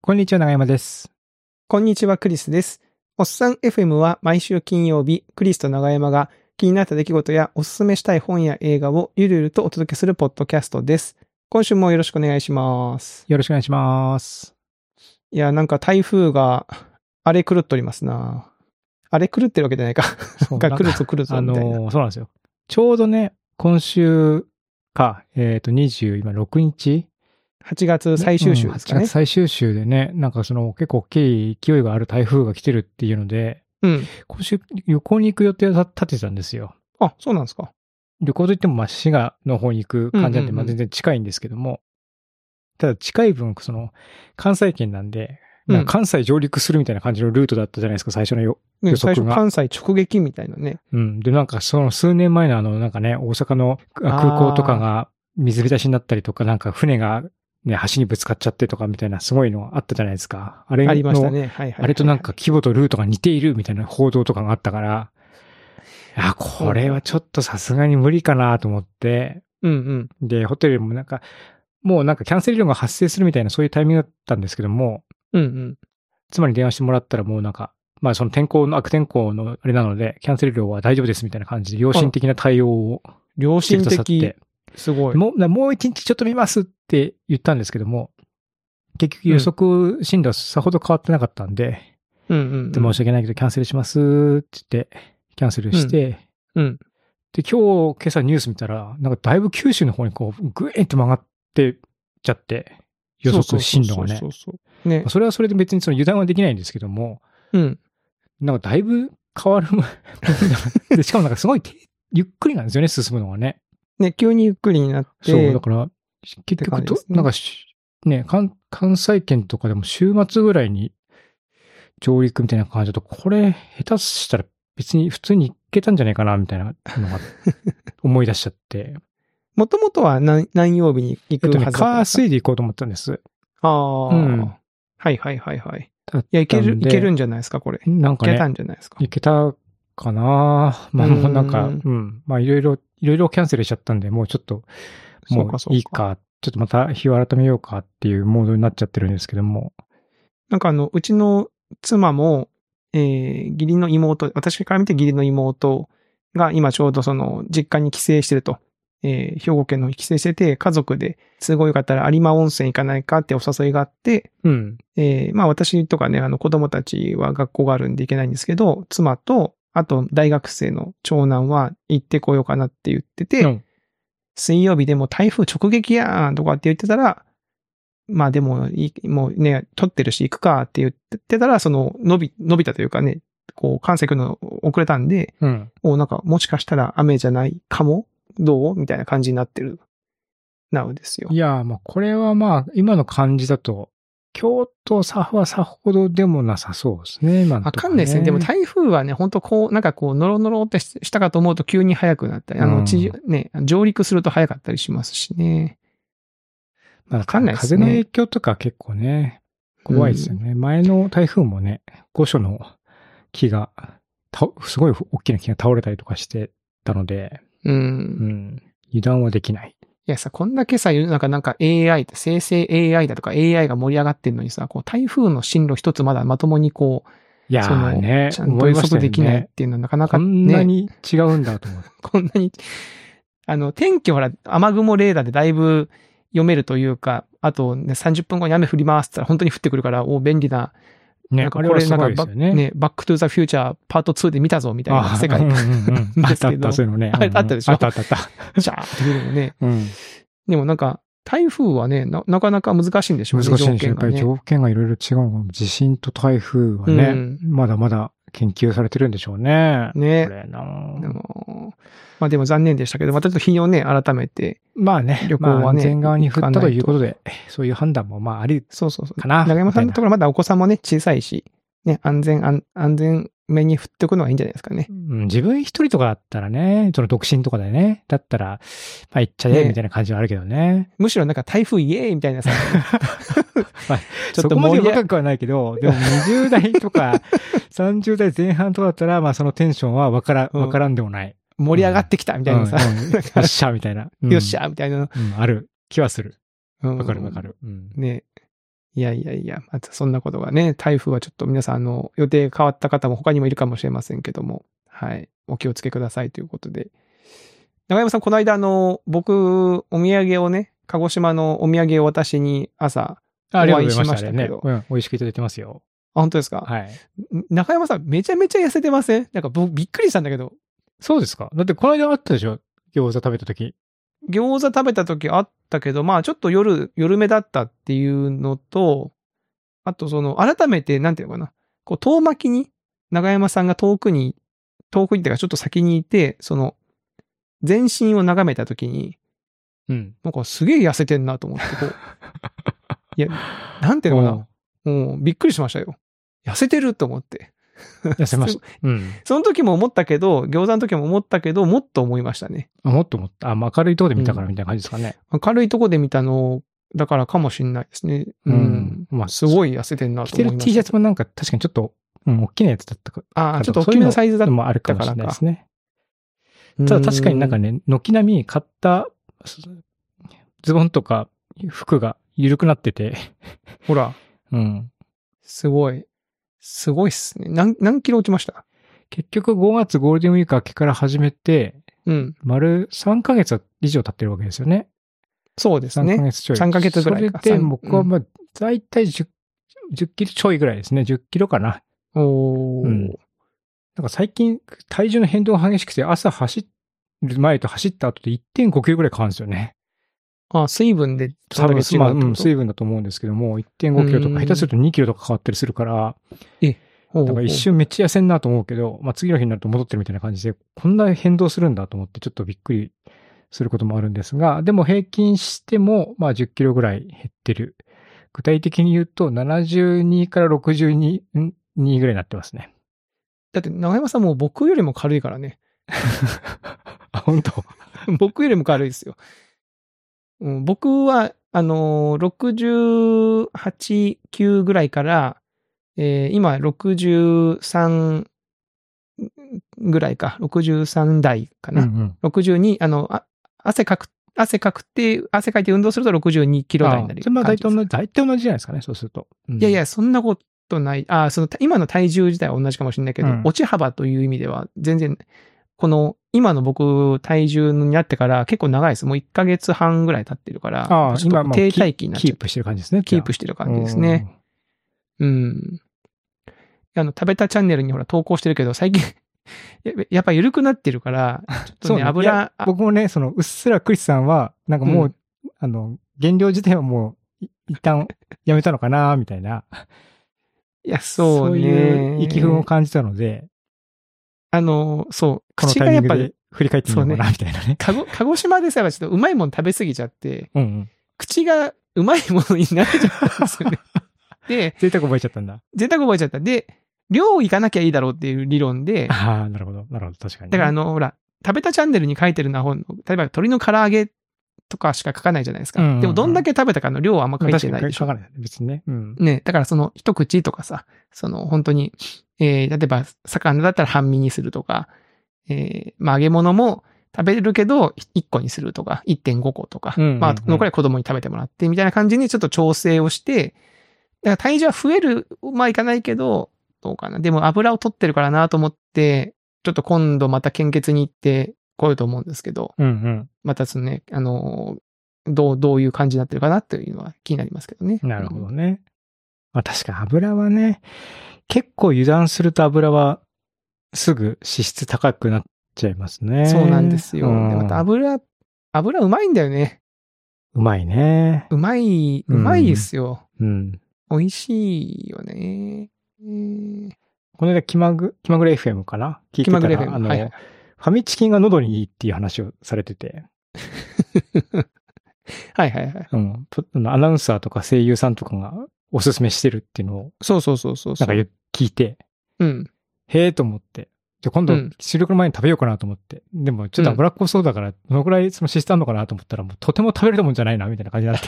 こんにちは、長山です。 こんにちは、クリスです。おっさん FM は毎週金曜日、クリスと長山が気になった出来事やおすすめしたい本や映画をゆるゆるとお届けするポッドキャストです。今週もよろしくお願いします。 よろしくお願いします。 いや、なんか台風が荒れ狂っておりますな。荒れ狂ってるわけじゃないか。なんか来るぞ来るぞみたいな。 そうなんですよ。ちょうどね、今週か、26日 8月最終週ですかね。 8月最終週でね、なんかその結構大きい勢いがある台風が来てるっていうので、今週旅行に行く予定を立ててたんですよ。 あ、そうなんですか。 旅行といっても滋賀の方に行く感じなんで、全然近いんですけども、ただ近い分、その関西圏なんで、関西上陸するみたいな感じのルートだったじゃないですか、最初の予測が。 最初関西直撃みたいなね。 で、なんかその数年前のなんかね、大阪の空港とかが水浸しになったりとか、なんか船がね、橋にぶつかっちゃってとかみたいなすごいのあったじゃないですか。ありましたね。 あれとなんか規模とルートが似ているみたいな報道とかがあったから、これはちょっとさすがに無理かなと思って、で、ホテルもなんか、もうなんかキャンセル料が発生するみたいなそういうタイミングだったんですけども、妻に電話してもらったらもうなんか、まあその悪天候のあれなので、キャンセル料は大丈夫ですみたいな感じで、良心的な対応を良心的。すごい。 もう一日ちょっと見ますって言ったんですけども、結局予測進路はさほど変わってなかったんで、で申し訳ないけどキャンセルしますって言って、キャンセルして、で、今朝ニュース見たら、なんかだいぶ九州の方にこう、ぐーんと曲がってちゃって、予測進路がね。それはそれで別にその油断はできないんですけども、なんかだいぶ変わる。でしかもなんかすごいゆっくりなんですよね、進むのがね。 ね、急にゆっくりになって。 そう、だから、結局なんかね、関西圏とかでも週末ぐらいに上陸みたいな感じだと、これ下手したら別に普通に行けたんじゃないかな、みたいなのが思い出しちゃって。 もともとは何曜日に行くはずだったんですか？ 火水で行こうと思ったんです。 はい。いや、いけるんじゃないですか、これ。 なんかね。 いけたんじゃないですか。 いけたかな。まあもうなんか、まあいろいろキャンセルしちゃったんで、もうちょっと、もういいか、ちょっとまた日を改めようかっていうモードになっちゃってるんですけども。 なんかうちの妻も、義理の妹、私から見て義理の妹が今ちょうどその実家に帰省してると。兵庫県の帰省してて、家族で都合よかったら有馬温泉行かないかってお誘いがあって、まあ私とかね、子供たちは学校があるんで行けないんですけど、妻と、あと大学生の長男は行ってこようかなって言ってて、水曜日でも台風直撃やんとかって言ってたら、まあでも、もうね、撮ってるし行くかって言ってたら、その伸びたというかね、こう関西来るの遅れたんで、なんかもしかしたら雨じゃないかもどうみたいな感じになってるなうですよ。 いや、まあこれはまあ今の感じだと、京都はさほどでもなさそうですね、今のところね。 わかんないですね。でも台風はね、本当こう、なんかこう、ノロノロってしたかと思うと急に速くなったり、ね、上陸すると速かったりしますしね。 わかんないですね。風の影響とか結構ね、怖いですよね。前の台風もね、御所の木が、すごい大きな木が倒れたりとかしてたので、油断はできない。 いやさ、こんだけさ、世の中なんか AI、生成 AI だとか AI が盛り上がってんのにさ、こう台風の進路一つまだまともにこう、 いやーね、 ちゃんと予測できないっていうのはなかなかね。 こんなに違うんだと思う。 こんなに、天気ほら、雨雲レーダーでだいぶ読めるというか、あとね、30分後に雨降りますって言ったら本当に降ってくるから、便利な。 ね、 なんかこれなんかバックトゥーザフューチャーパート2で見たぞみたいな世界観ですけど。 あったそういうのね。 あったでしょ。 あった。 シャーってくるのね。でもなんか、台風はね、なかなか難しいんでしょうね。 難しいんですよ。やっぱり条件がいろいろ違うの。地震と台風はね、まだまだ研究されてるんでしょうね。 ね。 これなまあでも残念でしたけど、またちょっと日をね、改めて。 まあね、 旅行はね。 安全側に振ったということで、そういう判断もまあありかな。 長山さんのところまだお子さんもね、小さいし、ね、安全目に振っておくのがいいんじゃないですかね。 自分一人とかだったらね、その独身とかでね、だったら、まあ行っちゃえみたいな感じはあるけどね。 むしろなんか台風イエーイみたいなさ。 ちょっと盛り若くはないけど、でも20代とか30代前半とかだったら、まあそのテンションはわからんでもない。 盛り上がってきたみたいなさ。よっしゃみたいな。 よっしゃみたいな。 ある気はする。わかる。 ね。 いやいやいや、またそんなことがね、台風はちょっと皆さん予定変わった方も他にもいるかもしれませんけども、はい。お気をつけくださいということで。長山さん、この間僕、お土産をね、鹿児島のお土産を私に朝、お会いしましたけど。 美味しくいただいてますよ。 あ、本当ですか？ はい。 中山さん、めちゃめちゃ痩せてません？なんか僕、びっくりしたんだけど。 そうですか？だってこの間あったでしょ？餃子食べた時。 餃子食べた時あったけど、まあちょっと夜目だったっていうのと、あと改めて、なんていうのかな。こう、遠巻きに、長山さんが遠くにっていうかちょっと先にいて、全身を眺めた時に、 うん。 なんかすげえ痩せてんなと思って、こう。いや、なんていうのかな。もう、びっくりしましたよ。痩せてると思って。 痩せました。うん。 その時も思ったけど、餃子の時も思ったけど、もっと思いましたね。 もっと思った。明るいとこで見たからみたいな感じですかね。 明るいとこで見たの、だからかもしれないですね。まあ、すごい痩せてんなと思いました。 着てる T シャツもなんか確かにちょっと、大きなやつだったか。 ああ、ちょっと大きめのサイズだったから。 もあるかもしれないですね。ただ確かになんかね、軒並み買ったズボンとか服が緩くなってて。 ほら。 うん。 すごい。すごいっすね。何キロ落ちました？ 結局5月ゴールデンウィーク明けから始めて、丸3ヶ月以上経ってるわけですよね。 そうですね。 3ヶ月ちょい。 3ヶ月ぐらいか。 それで僕はまあ、だいたい10キロちょいぐらいですね。10キロかな。なんか最近、体重の変動が激しくて、朝走る前と走った後で 1.5 キロぐらい変わるんですよね。 あ、水分で多分水分だと思うんですけども、1.5 キロとか、下手すると2キロとか変わったりするから、だから一瞬めっちゃ痩せんなと思うけど、まあ次の日になると戻ってるみたいな感じで、こんな変動するんだと思ってちょっとびっくりすることもあるんですが、でも平均しても、まあ10キロぐらい減ってる。具体的に言うと、72から62ぐらいになってますね。 だって長山さんも僕よりも軽いからね。 あ、本当？ 僕よりも軽いですよ。僕は、68、9ぐらいから、今63ぐらいか、63台かな。62、汗かいて運動すると62キロ台になる。 まあ大体同じじゃないですかね、そうすると。 いやいや、そんなことない。今の体重自体は同じかもしれないけど、落ち幅という意味では全然、今の僕、体重になってから結構長いです。もう1ヶ月半ぐらい経ってるから、 今停滞期になっちゃう。 キープしてる感じですね。 キープしてる感じですね。食べたチャンネルにほら投稿してるけど、最近、やっぱ緩くなってるから、ちょっとね、 僕もね、うっすらクリスさんは、なんかもう、減量自体はもう、一旦やめたのかな、みたいな。 いや、そうね。そういう意気分を感じたので、 そう、 口がやっぱり振り返ってみようかな、みたいなね。 鹿児島でさえちょっとうまいもの食べ過ぎちゃって、口がうまいものになっちゃったんですよね。で、 贅沢覚えちゃったんだ。 贅沢覚えちゃった。で、量行かなきゃいいだろうっていう理論で。 ああ、なるほど、確かに、 だからほら、食べたチャンネルに書いてるのは、例えば鶏の唐揚げとかしか書かないじゃないですか。でもどんだけ食べたかの量はあんま書いてないでしょ。 書かない、別にね。 ね、だから一口とかさ、本当に、例えば魚だったら半身にするとか、まあ揚げ物も食べるけど1個にするとか、1.5 個とか、まあ残りは子供に食べてもらってみたいな感じにちょっと調整をして、だから体重は増える、まあいかないけど、どうかな。でも油を取ってるからなと思って、ちょっと今度また献血に行ってこようと思うんですけど、またね、どういう感じになってるかなっていうのは気になりますけどね。 なるほどね。まあ確かに油はね、結構油断すると油はすぐ脂質高くなっちゃいますね。 そうなんですよ。でまた油うまいんだよね。 うまいね。 うまいですよ。美味しいよね。 この間、気まぐれ FM かな聞いてたら、 気まぐれ FM。 ファミチキンが喉にいいっていう話をされてて。 はいはいはい。 アナウンサーとか声優さんとかがおすすめしてるっていうのを。 そう。なんか聞いて。へえと思って。じゃ今度、収録の前に食べようかなと思って。でも、ちょっと脂っこそうだから、どのくらいその脂質あるのかなと思ったら、もうとても食べれるもんじゃないな、みたいな感じになって。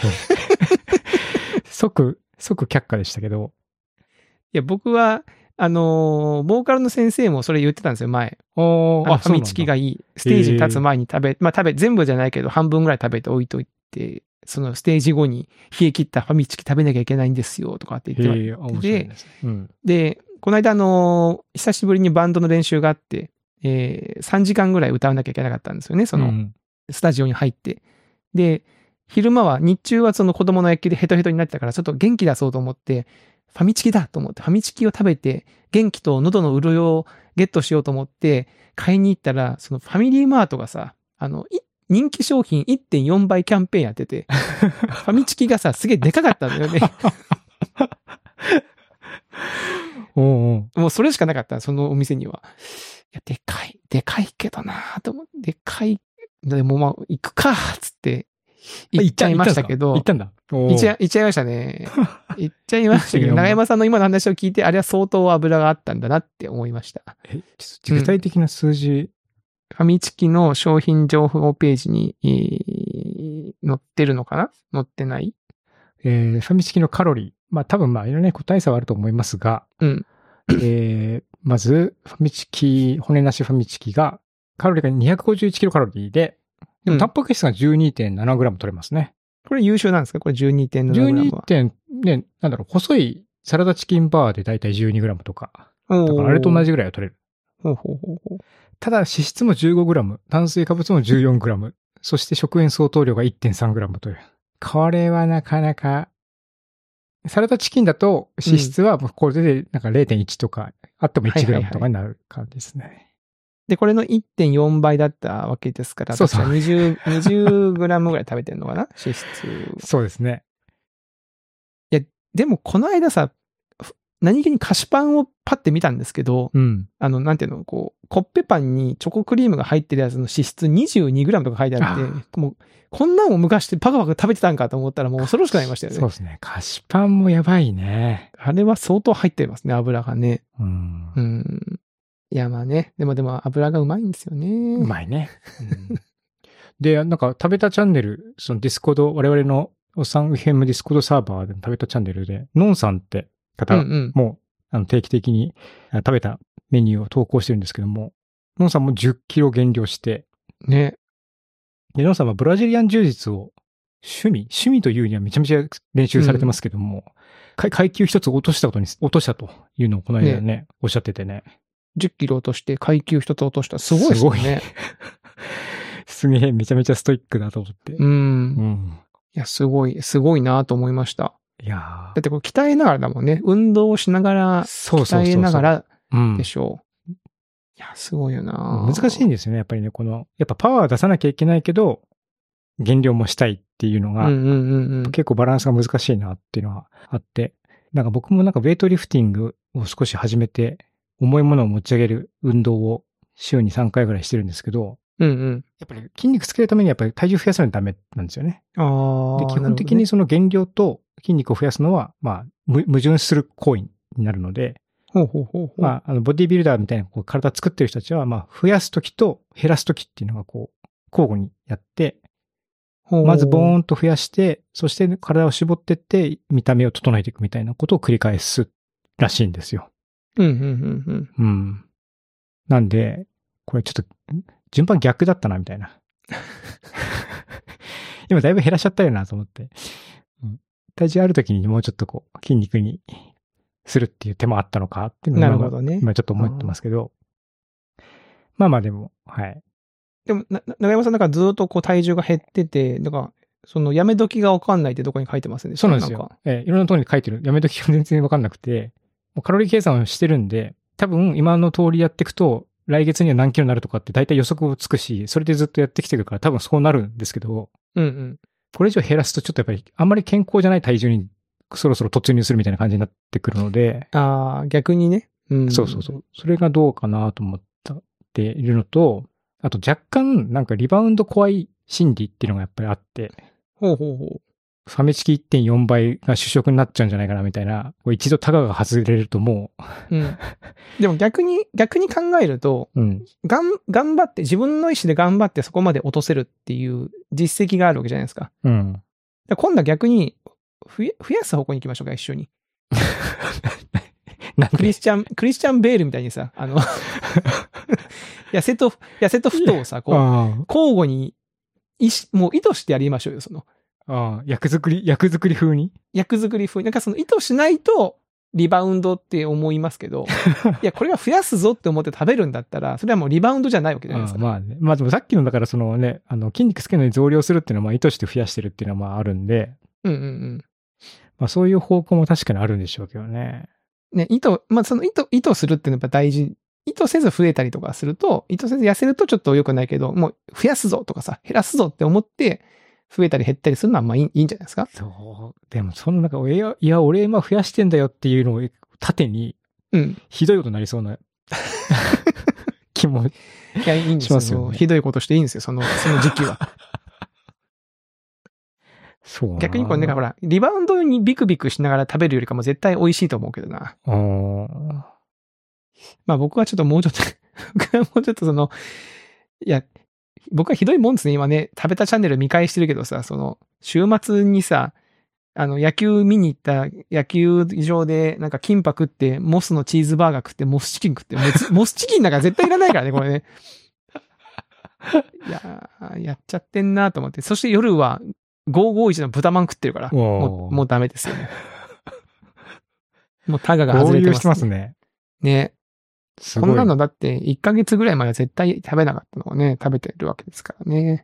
即却下でしたけど。 いや、僕は、ボーカルの先生もそれ言ってたんですよ、前。ファミチキがいい。ステージに立つ前に全部じゃないけど、半分ぐらい食べて置いといて、 そのステージ後に冷え切ったファミチキ食べなきゃいけないんですよ、とかって言って面白いですね。うん。 で、この間久しぶりにバンドの練習があって、3時間ぐらい歌わなきゃいけなかったんですよね、その、スタジオに入って。で、日中はその子供の野球でヘトヘトになってたから、ちょっと元気出そうと思って、ファミチキだと思って、ファミチキを食べて、元気と喉の潤いをゲットしようと思って、買いに行ったら、そのファミリーマートがさ、人気商品 1.4 倍キャンペーンやってて、ファミチキがさ、すげえでかかったんだよね。もうそれしかなかった、そのお店には。いや、でかいけどなぁと思って、でかい。でもまあ、行くか、つって、行っちゃいましたけど。 行ったんだ。 行っちゃいましたね。行っちゃいましたけど、長山さんの今の話を聞いて、あれは相当油があったんだなって思いました。 具体的な数字、 ファミチキの商品情報ページに、載ってるのかな？載ってない？ ファミチキのカロリー。まあ多分いろんなね、個体差はあると思いますが、まず、骨なしファミチキが、カロリーが251キロカロリーで、でもタンパク質が 12.7 グラム取れますね。 これ優秀なんですか？これ 12.7 グラムは。 ね、細いサラダチキンバーでだいたい12グラムとか。だからあれと同じぐらいは取れる。ただ脂質も15グラム、炭水化物も14グラム、そして食塩相当量が 1.3 グラムという。これはなかなか、サラダチキンだと脂質はこれでなんか 0.1 とか、あっても1グラムとかになる感じですね。 で、これの 1.4 倍だったわけですから、 そうそう。 20グラムぐらい食べてるのかな？脂質。 そうですね。 いや、でもこの間さ、何気に菓子パンをパッて見たんですけど、なんていうの、コッペパンにチョコクリームが入ってるやつの脂質 22g とか書いてあって、もう、こんなんを昔パクパク食べてたんかと思ったらもう恐ろしくなりましたよね。 そうですね。菓子パンもやばいね。 あれは相当入ってますね、油がね。いや、まあね。でも油がうまいんですよね。 うまいね。で、なんか食べたチャンネル、そのディスコード、我々のおっさん FM ディスコードサーバーでの食べたチャンネルで、ノンさんって方も、定期的に食べたメニューを投稿してるんですけども、ノンさんも10キロ減量して、 ね。 で、ノンさんはブラジリアン柔術を趣味というにはめちゃめちゃ練習されてますけども、階級一つ落としたというのをこの間ね、おっしゃっててね。 10キロ落として階級一つ落とした。すごいですね。 すげえ、めちゃめちゃストイックだと思って。 いや、すごいなと思いました。 いやだってこれ鍛えながらだもんね。運動をしながら、鍛えながらでしょう。いや、すごいよな。 難しいんですよね。やっぱりね、やっぱパワー出さなきゃいけないけど、減量もしたいっていうのが、結構バランスが難しいなっていうのがあって、なんか僕もなんかウェイトリフティングを少し始めて、重いものを持ち上げる運動を週に3回ぐらいしてるんですけど、やっぱり筋肉つけるためにやっぱり体重増やさないとダメなんですよね。で、基本的にその減量と筋肉を増やすのは、矛盾する行為になるので、ボディビルダーみたいな体作ってる人たちは、増やすときと減らすときっていうのが交互にやって、まずボーンと増やして、そして体を絞ってって見た目を整えていくみたいなことを繰り返すらしいんですよ。なんで、これちょっと順番逆だったなみたいな。今だいぶ減らしちゃったよなと思って。体重あるときにもうちょっと筋肉にするっていう手もあったのかっていうのを今ちょっと思ってますけど。でも、はい。 でも、長山さんなんかずっと体重が減ってて、なんか、そのやめ時がわかんないってどこに書いてますね。 そうなんですよ。いろんなところに書いてる。やめ時が全然わかんなくて、もうカロリー計算をしてるんで、多分今の通りやっていくと、来月には何キロになるとかって大体予測をつくし、それでずっとやってきてるから多分そうなるんですけど、これ以上減らすとちょっとやっぱりあんまり健康じゃない体重にそろそろ突入するみたいな感じになってくるので。 逆にね。 そう。それがどうかなと思っているのと、あと若干なんかリバウンド怖い心理っていうのがやっぱりあって。ファミチキ 1.4 倍が主食になっちゃうんじゃないかなみたいな。一度タガが外れるともう。でも逆に考えると、頑張って、自分の意思で頑張ってそこまで落とせるっていう実績があるわけじゃないですか。今度は逆に増やす方向に行きましょうか、一緒に。クリスチャン・ベールみたいにさ、痩せと太をさ、交互にもう意図してやりましょうよ、 ああ、役作り風に役作り風に。なんかその意図しないとリバウンドって思いますけど、いや、これは増やすぞって思って食べるんだったら、それはもうリバウンドじゃないわけじゃないですか。 まあね。まあでもさっきのだからそのね、筋肉つけるのに増量するっていうのはまあ意図して増やしてるっていうのはまああるんで、 うんうんうん。 まあそういう方向も確かにあるんでしょうけどね。 ね、まあその意図するっていうのはやっぱ大事。意図せず増えたりとかすると、意図せず痩せるとちょっと良くないけど、もう増やすぞとかさ、減らすぞって思って、増えたり減ったりするのはまあいいんじゃないですか。 そう。でもそのなんか、いや、俺今増やしてんだよっていうのを縦に、ひどいことになりそうな気もしますよね。 いや、いいんですよ。ひどいことしていいんですよ、その時期は。 そう逆にこれね、ほら、リバウンドにビクビクしながら食べるよりかも絶対美味しいと思うけどな。まあ僕はちょっともうちょっといや、僕はひどいもんですね、今ね。食べたチャンネル見返してるけどさ、週末にさ、野球見に行った野球場で、なんかキンパ食って、モスのチーズバーガー食って、モスチキン食って、モスチキンなんか絶対いらないからね、これね。いや、やっちゃってんなと思って。そして夜は、551の豚まん食ってるから、もうダメですよね。もうタガが外れてますね。合流してますね。ね。こんなのだって1ヶ月ぐらい前は絶対食べなかったのをね、食べてるわけですからね。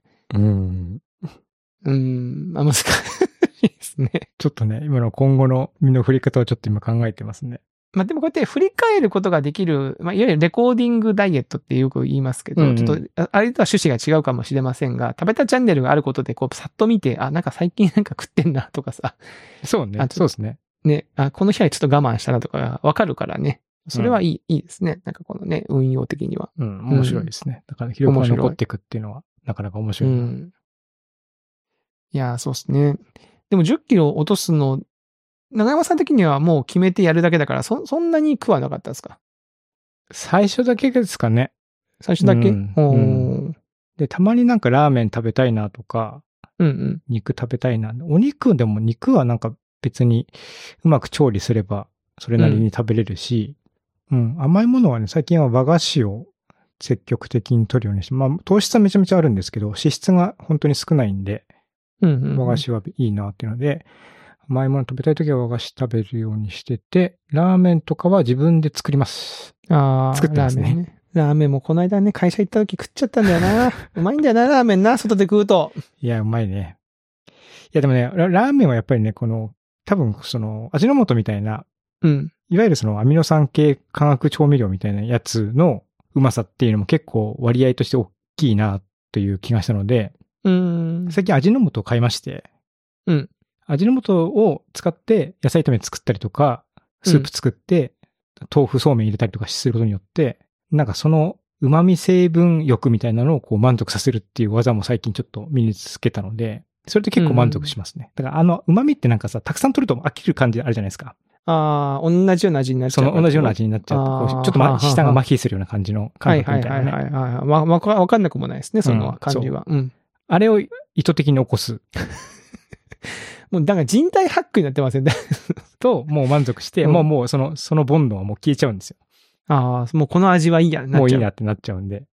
難しいですね。 ちょっとね、今の今後の身の振り方をちょっと今考えてますね。 まあでもこうやって振り返ることができる、まあいわゆるレコーディングダイエットってよく言いますけど、ちょっと、あれとは趣旨が違うかもしれませんが、食べたチャンネルがあることでこう、さっと見て、あ、なんか最近なんか食ってんなとかさ。 そうね。そうですね。 ね、この日はちょっと我慢したなとかわかるからね。それはいいですね。なんかこのね、運用的には。 面白いですね。だから記録が残っていくっていうのは、なかなか面白い。いや、そうですね。でも10キロ落とすの、長山さん的にはもう決めてやるだけだから、そんなに苦はなかったですか？ 最初だけですかね。 最初だけ、 で、たまになんかラーメン食べたいなとか、肉食べたいな。お肉でも肉はなんか別にうまく調理すればそれなりに食べれるし、甘いものはね、最近は和菓子を積極的に取るようにして、まあ糖質はめちゃめちゃあるんですけど、脂質が本当に少ないんで、和菓子はいいなっていうので、甘いもの食べたいときは和菓子食べるようにしてて、ラーメンとかは自分で作ります。作ってますね。 ラーメンもこの間ね、会社行った時食っちゃったんだよな。うまいんだよな、ラーメンな、外で食うと。 いや、うまいね。いや、でもね、ラーメンはやっぱりね、多分味の素みたいな、いわゆるアミノ酸系化学調味料みたいなやつのうまさっていうのも結構割合として大きいなという気がしたので、最近味の素を買いまして、味の素を使って野菜炒め作ったりとか、スープ作って、豆腐そうめん入れたりとかすることによって、なんかその旨味成分欲みたいなのをこう満足させるっていう技も最近ちょっと身につけたので、それで結構満足しますね。だから旨味ってなんかさ、たくさん取ると飽きる感じあるじゃないですか。 同じような味になっちゃう。 同じような味になっちゃうと、ちょっと舌が麻痺するような感じの感覚みたいなね。 わかんなくもないですね、その感じは。 あれを意図的に起こす。 もう、だから人体ハックになってませんね。 と、もう満足して、もうそのボンドはもう消えちゃうんですよ。 もうこの味はいいや、 もういいやってなっちゃうんで。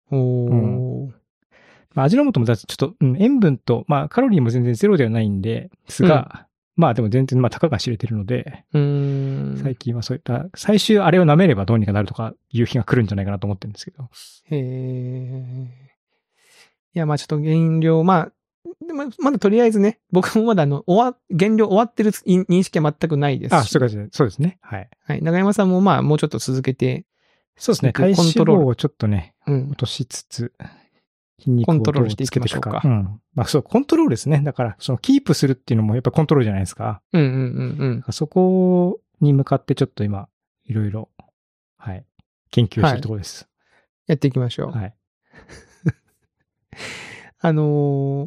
味の素もちょっと、塩分と、まあカロリーも全然ゼロではないんですが、まあでも全然、たかが知れてるので、最近はそういった、最終あれを舐めればどうにかなるとかいう日が来るんじゃないかなと思ってるんですけど。 いや、まあちょっと減量、でもまだとりあえずね、僕もまだ減量終わってる認識は全くないですし。 そうですね。はい。 はい。長山さんももうちょっと続けて。 そうですね。体脂肪をちょっとね、落としつつ、筋肉をコントロールしていきましょうか。コントロールですね。だから、キープするっていうのもやっぱコントロールじゃないですか。そこに向かってちょっと今、いろいろ、はい、研究してるところです。 やっていきましょう。 はい。 こ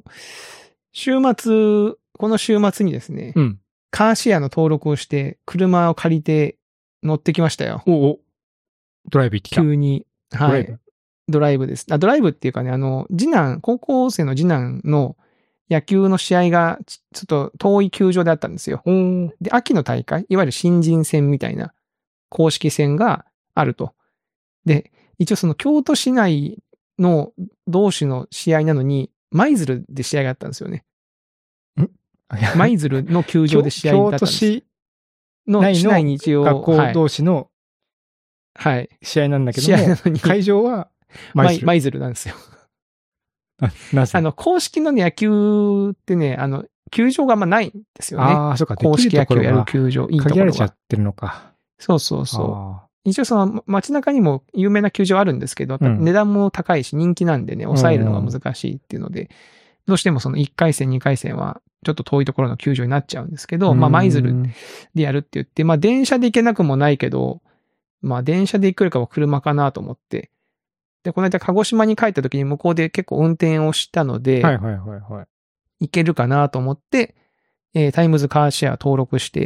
の週末にですね、カーシェアの登録をして、車を借りて乗ってきましたよ。 ドライブ行ってきた。 急に。はい。ドライブです。ドライブっていうかね、高校生の次男の野球の試合が、ちょっと遠い球場であったんですよ。で、秋の大会、いわゆる新人戦みたいな公式戦があると。で、一応その京都市内の同士の試合なのに、舞鶴で試合があったんですよね。 舞鶴の球場で試合だったんです。 京都市内に一応学校同士の試合なんだけども、はい、会場は舞鶴なんですよ。 なぜ公式の、ね、野球ってね、球場があんまないんですよね。 ああ、そうか。 公式野球やる球場、いいところが。 限られちゃってるのか。 そうそうそう。一応その街中にも有名な球場あるんですけど、値段も高いし人気なんでね、抑えるのが難しいっていうので、どうしてもその1回戦、2回戦はちょっと遠いところの球場になっちゃうんですけど、まあ舞鶴でやるって言って、まあ電車で行けなくもないけど、まあ電車で行くよりかは車かなと思って、で、この間鹿児島に帰った時に向こうで結構運転をしたので、行けるかなと思って、タイムズカーシェア登録して、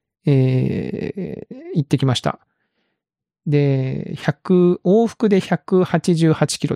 行ってきました。で、往復で188キロって、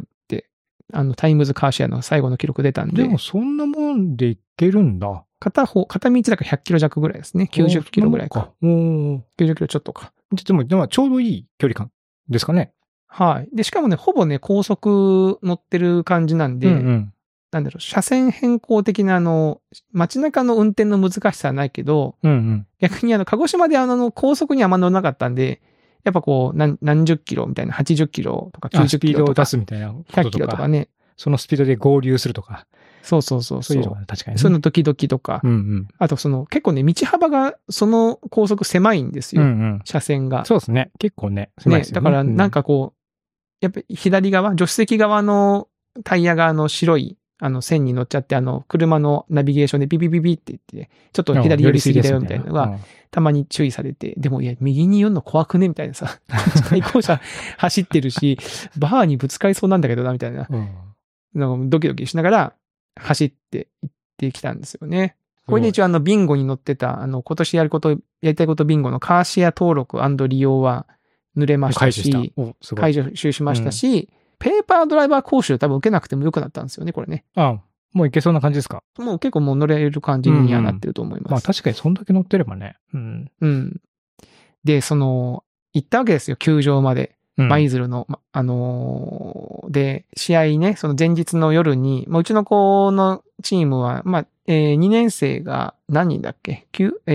タイムズカーシェアの最後の記録出たんで。 でもそんなもんで行けるんだ。 片道だから100キロ弱ぐらいですね。90キロぐらいか。90キロちょっとか。 でもちょうどいい距離感ですかね。 はい。で、しかもね、ほぼね、高速乗ってる感じなんで、なんだろう、車線変更的な街中の運転の難しさはないけど、逆に鹿児島で高速にあんま乗らなかったんで、やっぱこう、何十キロみたいな、80キロとか90キロとか。スピードを出すみたいな 100キロとかね。 そのスピードで合流するとか。 そう。 そういうのが確かにね。 そういうの時々とか。あと結構ね、道幅が、その高速狭いんですよ。車線が。 そうですね。結構ね、狭いですよね。 だからなんかこう、やっぱり左側、助手席側のタイヤが白い、線に乗っちゃって、車のナビゲーションでビビビビって言って、ちょっと左寄りすぎだよみたいなのが、たまに注意されて、でもいや、右に寄るの怖くねみたいなさ、対向車走ってるし、バーにぶつかりそうなんだけどな、みたいな。ドキドキしながら走って行ってきたんですよね。これで一応ビンゴに載ってた、今年やりたいことビンゴのカーシェア登録&利用は濡れましたし、解除しましたし、ペーパードライバー講習多分受けなくてもよくなったんですよね、これね。 もういけそうな感じですか？ もう結構もう乗れる感じにはなってると思います。 まあ確かにそんだけ乗ってればね。 で、行ったわけですよ、球場まで。舞鶴の、で、試合ね、その前日の夜に、うちの子のチームは、2年生が何人だっけ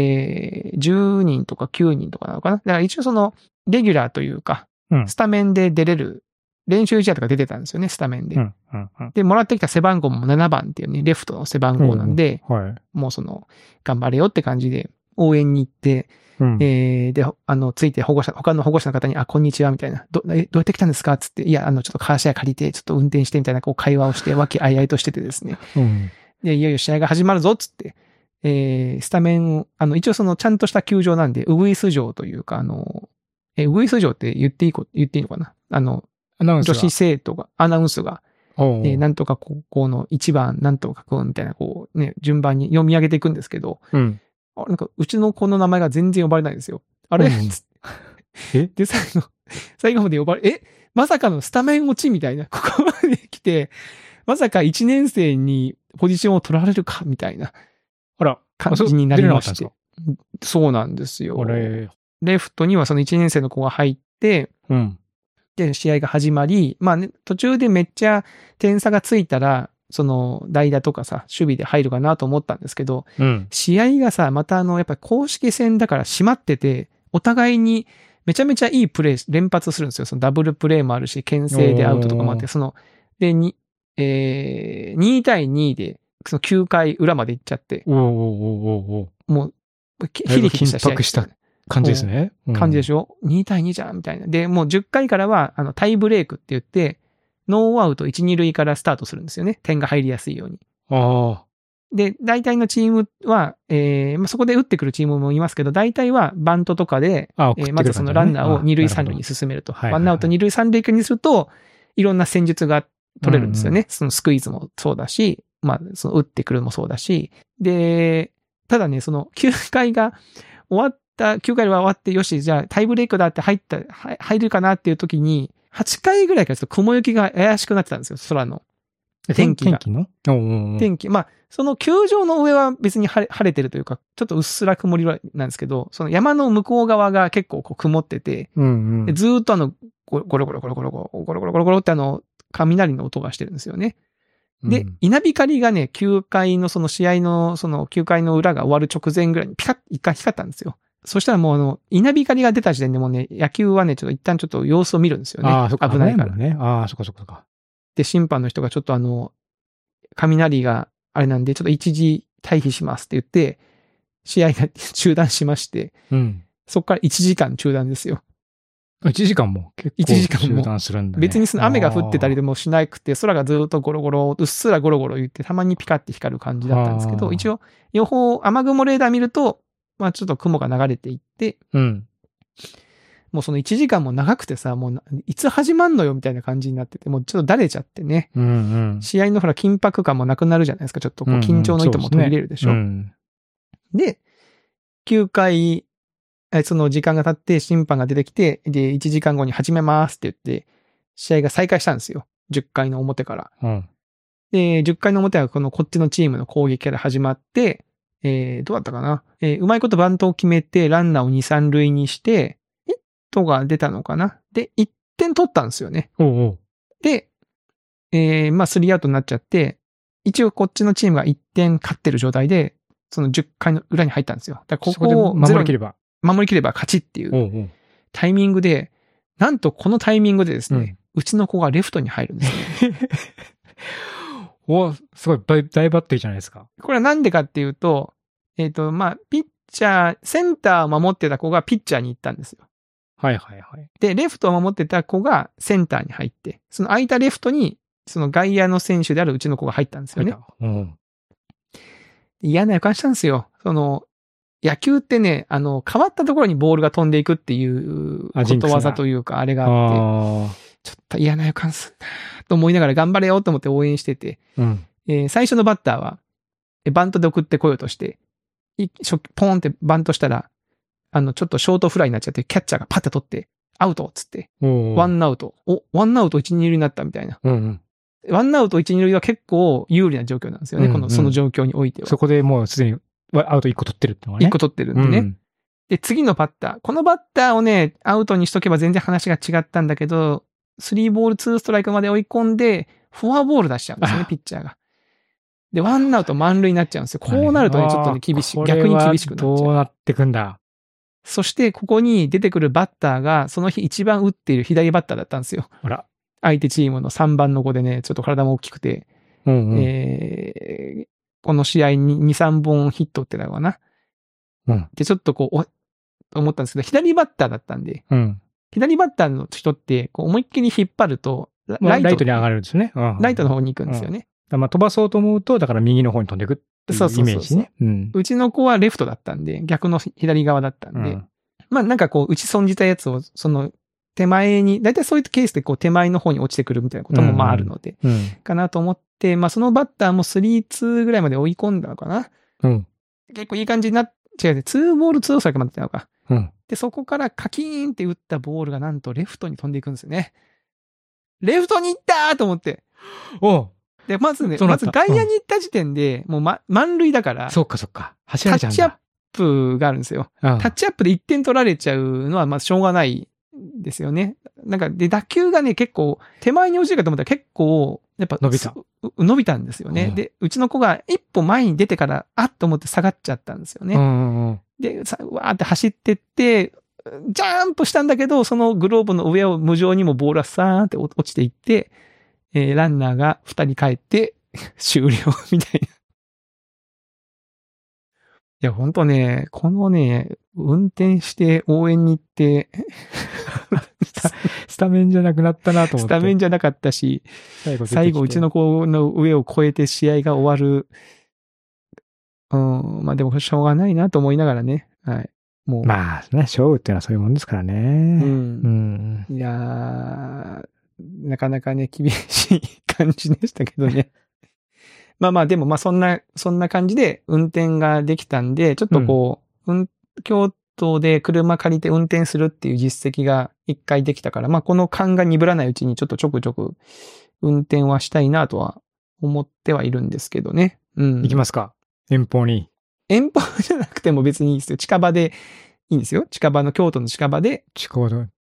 10人とか9人とかなのかな。だから一応レギュラーというか、スタメンで出れる、練習試合とか出てたんですよね、スタメンで。で、もらってきた背番号も7番っていうね、レフトの背番号なんで、もう頑張れよって感じで応援に行って、で、ついて他の保護者の方に、こんにちは、みたいな。どうやって来たんですかつって、いや、ちょっとカーシェア借りて、ちょっと運転してみたいな、会話をして、和気あいあいとしててですね。で、いよいよ試合が始まるぞ、つって、スタメンを、一応ちゃんとした球場なんで、ウグイス城というか、ウグイス城って言っていいのかな女子生徒が、アナウンスが、なんとか高校の1番、なんとかくんみたいな、順番に読み上げていくんですけど、なんか、うちの子の名前が全然呼ばれないんですよ。あれ、で、最後まで呼ばれ、まさかのスタメン落ちみたいな、ここまで来て、まさか1年生にポジションを取られるかみたいな、感じになりまして。そうなんですよ。レフトにはその1年生の子が入って、で、試合が始まり、途中でめっちゃ点差がついたら、代打とかさ、守備で入るかなと思ったんですけど、試合がさ、またやっぱり公式戦だから締まってて、お互いにめちゃめちゃいいプレー連発するんですよ。ダブルプレーもあるし、牽制でアウトとかもあって、で、2対2で、9回裏まで行っちゃって、もう、 ヒリヒリした感じですね。 感じでしょ？ 2 対2じゃんみたいな。で、もう10回からは、タイブレークって言って、ノーアウト1、2塁からスタートするんですよね。点が入りやすいように。で、大体のチームは、そこで打ってくるチームもいますけど、大体はバントとかで、まずランナーを2塁3塁に進めると。ワンアウト2塁3塁にすると、いろんな戦術が取れるんですよね。そのスクイズもそうだし、打ってくるもそうだし。で、ただね、9回が9回は終わって、よし、じゃあタイブレイクだって入るかなっていう時に、8回ぐらいからちょっと雲行きが怪しくなってたんですよ、空の。天気の天気。その球場の上は別に晴れてるというか、ちょっとうっすら曇りなんですけど、その山の向こう側が結構曇ってて、でずーっとゴロゴロゴロゴロゴロゴロゴロゴロって雷の音がしてるんですよね。 で、稲光がね、9回のその試合の、その9回の裏が終わる直前ぐらいにピカッ、一回光ったんですよ。そしたらもう稲光が出た時点でもうね、野球はね、ちょっと一旦ちょっと様子を見るんですよね。 ああ、そっか。 危ないから。 ね。ああ、そっかそっか。 で、審判の人がちょっと雷があれなんで、ちょっと一時退避しますって言って、試合が中断しまして、そこから1時間中断ですよ。 1時間も結構中断するんだね。 別にその雨が降ってたりでもしなくて、空がずっとゴロゴロ、うっすらゴロゴロ言って、たまにピカって光る感じだったんですけど、一応予報、雨雲レーダー見ると、まあちょっと雲が流れていって、もうその1時間も長くてさ、もういつ始まんのよみたいな感じになってて、もうちょっとだれちゃってね。試合のほら緊迫感もなくなるじゃないですか。ちょっとこう緊張の糸も途切れるでしょ。で、9回、その時間が経って審判が出てきて、で、1時間後に始めますって言って、試合が再開したんですよ。10回の表から。で、10回の表はこっちのチームの攻撃から始まって、どうだったかな。うまいことバントを決めて、ランナーを2、3塁にして、ヒットが出たのかな。で、1点取ったんですよね。で、まあ、3アウトになっちゃって、一応こっちのチームが1点勝ってる状態で、その10回の裏に入ったんですよ。だからここを守り切れば勝ちっていうタイミングで、なんとこのタイミングでですね、うちの子がレフトに入るんですね。 お、すごい大バッテリーじゃないですか。 これはなんでかっていうと、まあ、ピッチャー、センターを守ってた子がピッチャーに行ったんですよ。で、レフトを守ってた子がセンターに入って、その空いたレフトに、その外野の選手であるうちの子が入ったんですよね。嫌な予感したんですよ。野球ってね、変わったところにボールが飛んでいくっていうことわざというか、あれがあって、ちょっと嫌な予感すんなと思いながら頑張れよと思って応援してて、最初のバッターは、バントで送ってこようとして、ポーンってバントしたら、ちょっとショートフライになっちゃって、キャッチャーがパッて取って、アウトっつって、ワンアウト、ワンアウト1、2塁になったみたいな。ワンアウト1、2塁は結構有利な状況なんですよね、その状況においては。 そこでもうすでにアウト1個取ってるってのはね。 1個取ってるんでね。で、次のバッター。このバッターをね、アウトにしとけば全然話が違ったんだけど、3ボール2ストライクまで追い込んで、フォアボール出しちゃうんですよね、ピッチャーが。で、ワンアウト満塁になっちゃうんですよ。こうなるとね、ちょっとね、逆に厳しくなっちゃう。 どうなってくんだ。 そして、ここに出てくるバッターが、その日一番打っている左バッターだったんですよ。相手チームの3番の子でね、ちょっと体も大きくて、この試合に2、3本ヒットってたのかな。で、ちょっとこう、思ったんですけど、左バッターだったんで、左バッターの人って、こう思いっきり引っ張ると、 ライトに上がるんですね。 ライトの方に行くんですよね。 まあ飛ばそうと思うと、だから右の方に飛んでいくっていうイメージね。 うちの子はレフトだったんで、逆の左側だったんで、まあなんかこう、打ち損じたやつを、手前に、だいたいそういったケースでこう手前の方に落ちてくるみたいなこともまああるので、かなと思って、まあそのバッターも3-2ぐらいまで追い込んだのかな。結構いい感じに2ボール2ストライクまでったのか。で、そこからカキーンって打ったボールがなんとレフトに飛んでいくんですよね。レフトに行ったーと思って。で、まず外野に行った時点で、もう満塁だから。 そっか。走られちゃうんだ。 タッチアップがあるんですよ。タッチアップで1点取られちゃうのは、まあしょうがないですよね。なんか、で、打球がね、結構、手前に落ちるかと思ったら結構、やっぱ伸びたんですよね。で、うちの子が一歩前に出てから、あっと思って下がっちゃったんですよね。で、わーって走ってって、ジャンプしたんだけど、そのグローブの上を無情にもボールはさーんって落ちていって、ランナーが2人帰って終了みたいな。いや、ほんとね、このね、運転して応援に行ってスタメンじゃなくなったなと思って。 スタメンじゃなかったし、最後うちの子の上を越えて試合が終わる。まあでもしょうがないなと思いながらね。はい。もう。 まあね、勝負っていうのはそういうもんですからね。 いやー、なかなかね、厳しい感じでしたけどね。まあでもそんな感じで運転ができたんで、ちょっとこう、京都で車借りて運転するっていう実績が一回できたから、まあこの勘が鈍らないうちにちょっとちょくちょく運転はしたいなとは思ってはいるんですけどね。 行きますか？遠方に。 遠方じゃなくても別にいいですよ。近場でいいんですよ。京都の近場で。 近場で。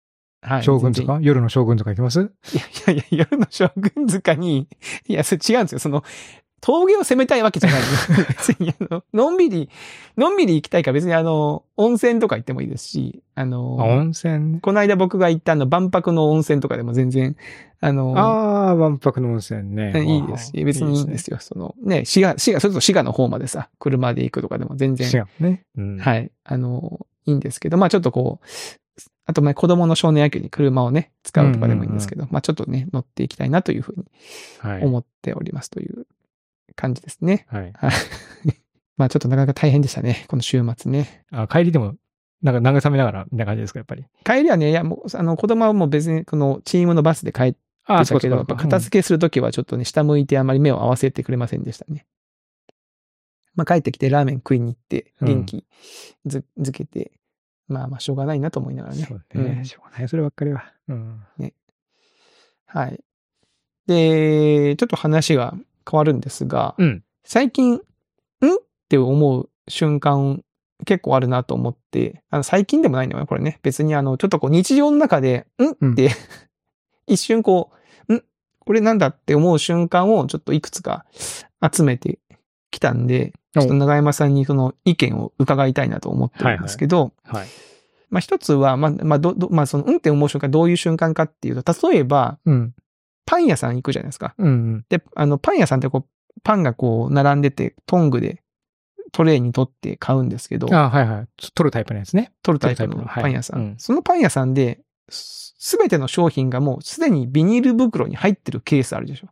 はい。 将軍塚夜の将軍塚行きます？ いや、夜の将軍塚に、いや、それ違うんですよ。峠を攻めたいわけじゃない別にのんびり行きたいから別に温泉とか行ってもいいですし、 温泉ね。 この間僕が行った万博の温泉とかでも全然、 万博の温泉ね。 いいですし、別にいいんですよ。滋賀、それこそ滋賀の方までさ、車で行くとかでも全然。 滋賀ね。 はい。いいんですけど、まあちょっとあと子供の少年野球に車をね、使うとかでもいいんですけど、まあちょっとね、乗っていきたいなというふうに思っておりますという感じですね。 はい。 まあちょっとなかなか大変でしたね、この週末ね。 帰りでも、なんか慰めながら、みたいな感じですか、やっぱり。 帰りはね、いやもう、子供はもう別にこのチームのバスで帰ってたけど、片付けするときはちょっとね、下向いてあまり目を合わせてくれませんでしたね。まあ帰ってきてラーメン食いに行って、元気づけて、まあしょうがないなと思いながらね。 そうね。しょうがない。そればっかりは。 ね。はい。で、ちょっと話が変わるんですが、最近、って思う瞬間結構あるなと思って、最近でもないのよ、これね。別にちょっと日常の中で、って一瞬これなんだって思う瞬間をちょっといくつか集めてきたんで、ちょっと長山さんにその意見を伺いたいなと思ってるんですけど、まあ一つは、まあその、って思う瞬間どういう瞬間かっていうと、例えば、パン屋さん行くじゃないですか。で、パン屋さんってパンが並んでて、トングでトレイに取って買うんですけど。 はいはい。取るタイプのやつね。 取るタイプのパン屋さん。そのパン屋さんで、すべての商品がもうすでにビニール袋に入ってるケースあるでしょ。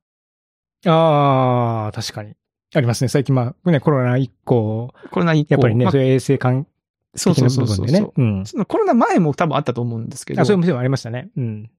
確かに。ありますね。最近コロナ以降。やっぱりね、そういう衛生関係的な部分でね。 そのコロナ前も多分あったと思うんですけど。 そういう店もありましたね。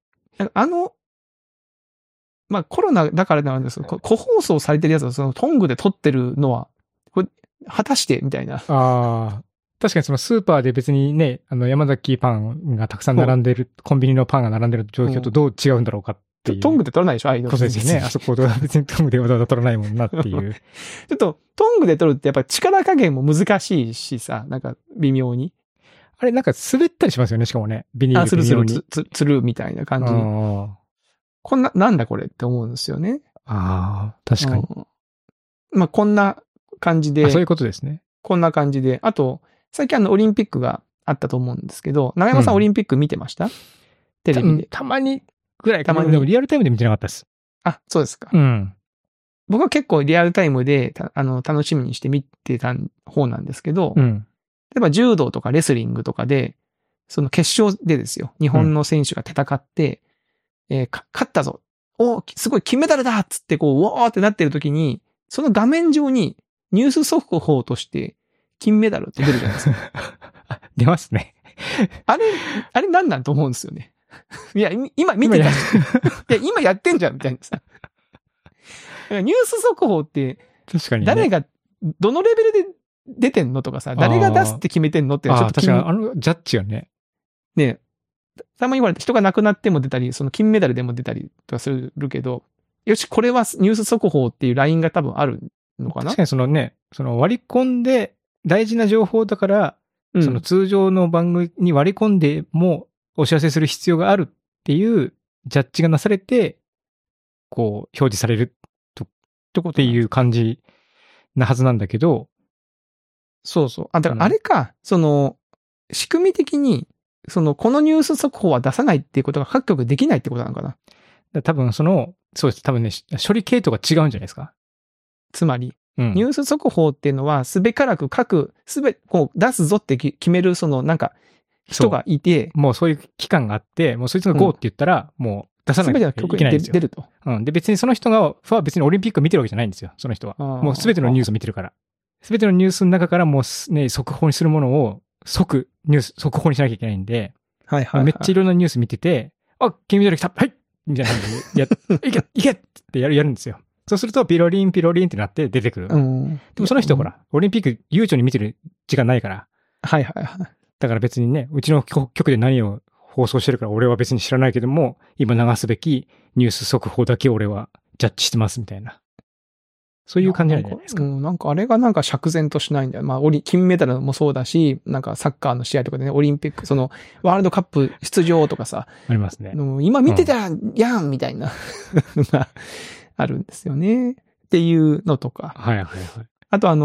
まあコロナだからなんですけど、個包装されてるやつをそのトングで取ってるのは、これ、果たしてみたいな。 確かにそのスーパーで別にね、山崎パンがたくさん並んでる、コンビニのパンが並んでる状況とどう違うんだろうかっていう。 トングで取らないでしょ、ああいうの。 そうですよね。あそこで別にトングでわざわざ取らないもんなっていう。 ちょっと、トングで取るってやっぱ力加減も難しいしさ、なんか微妙に。 あれなんか滑ったりしますよね、しかもね。ビニールする、つるみたいな感じ。なんだこれって思うんですよね。 確かに。 まあ、こんな感じで。 そういうことですね。 こんな感じで。あと、最近オリンピックがあったと思うんですけど、長山さんオリンピック見てました？テレビで。 たまにぐらいかな。でもリアルタイムで見てなかったです。 そうですか。僕は結構リアルタイムで、楽しみにして見てた方なんですけど、例えば柔道とかレスリングとかで、その決勝でですよ、日本の選手が戦って、勝ったぞ。すごい金メダルだっつってうおーってなってる時に、その画面上にニュース速報として金メダルって出るじゃないですか。 出ますね。 あれ何なんと思うんですよね。いや、今見てた。いや、今やってんじゃんみたいなさ。ニュース速報って、 確かに、 誰が、どのレベルで出てんのとかさ、誰が出すって決めてんのってちょっと確かにジャッジがね。 ね、たまに言われて人が亡くなっても出たり、その金メダルでも出たりとかするけど、よし、これはニュース速報っていうラインが多分あるのかな？ 確かにその割り込んで大事な情報だから、その通常の番組に割り込んでもお知らせする必要があるっていうジャッジがなされて、表示されるっていう感じなはずなんだけど。 そうそう。だからあれか、仕組み的に、このニュース速報は出さないっていうことが各局できないってことなのかな？ 多分そうです。多分ね、処理系統が違うんじゃないですか。 つまり、ニュース速報っていうのは、すべからく出すぞって決める、なんか、人がいて。 もうそういう期間があって、もうそいつが GO って言ったら、もう出さないといけないんですよ。 出ると。 で、別にその人は別にオリンピック見てるわけじゃないんですよ。その人は。もうすべてのニュースを見てるから。すべてのニュースの中からもうね、速報にするものを速報にしなきゃいけないんで、めっちゃいろんなニュース見てて、金メダル来たはいみたいな感じで、いけってやるんですよ。そうすると、ピロリンってなって出てくる。でもその人ほら、オリンピック悠長に見てる時間ないから。だから別にね、うちの局で何を放送してるから俺は別に知らないけども、今流すべきニュース速報だけ俺はジャッジしてますみたいな。 そういう感じなんじゃないですか。 なんかあれがなんか釈然としないんだよ。まあ、金メダルもそうだし、なんかサッカーの試合とかでね、オリンピック、ワールドカップ出場とかさ。 ありますね。 今見てたやんみたいなのがあるんですよね。っていうのとか。 はいはいはい。 あと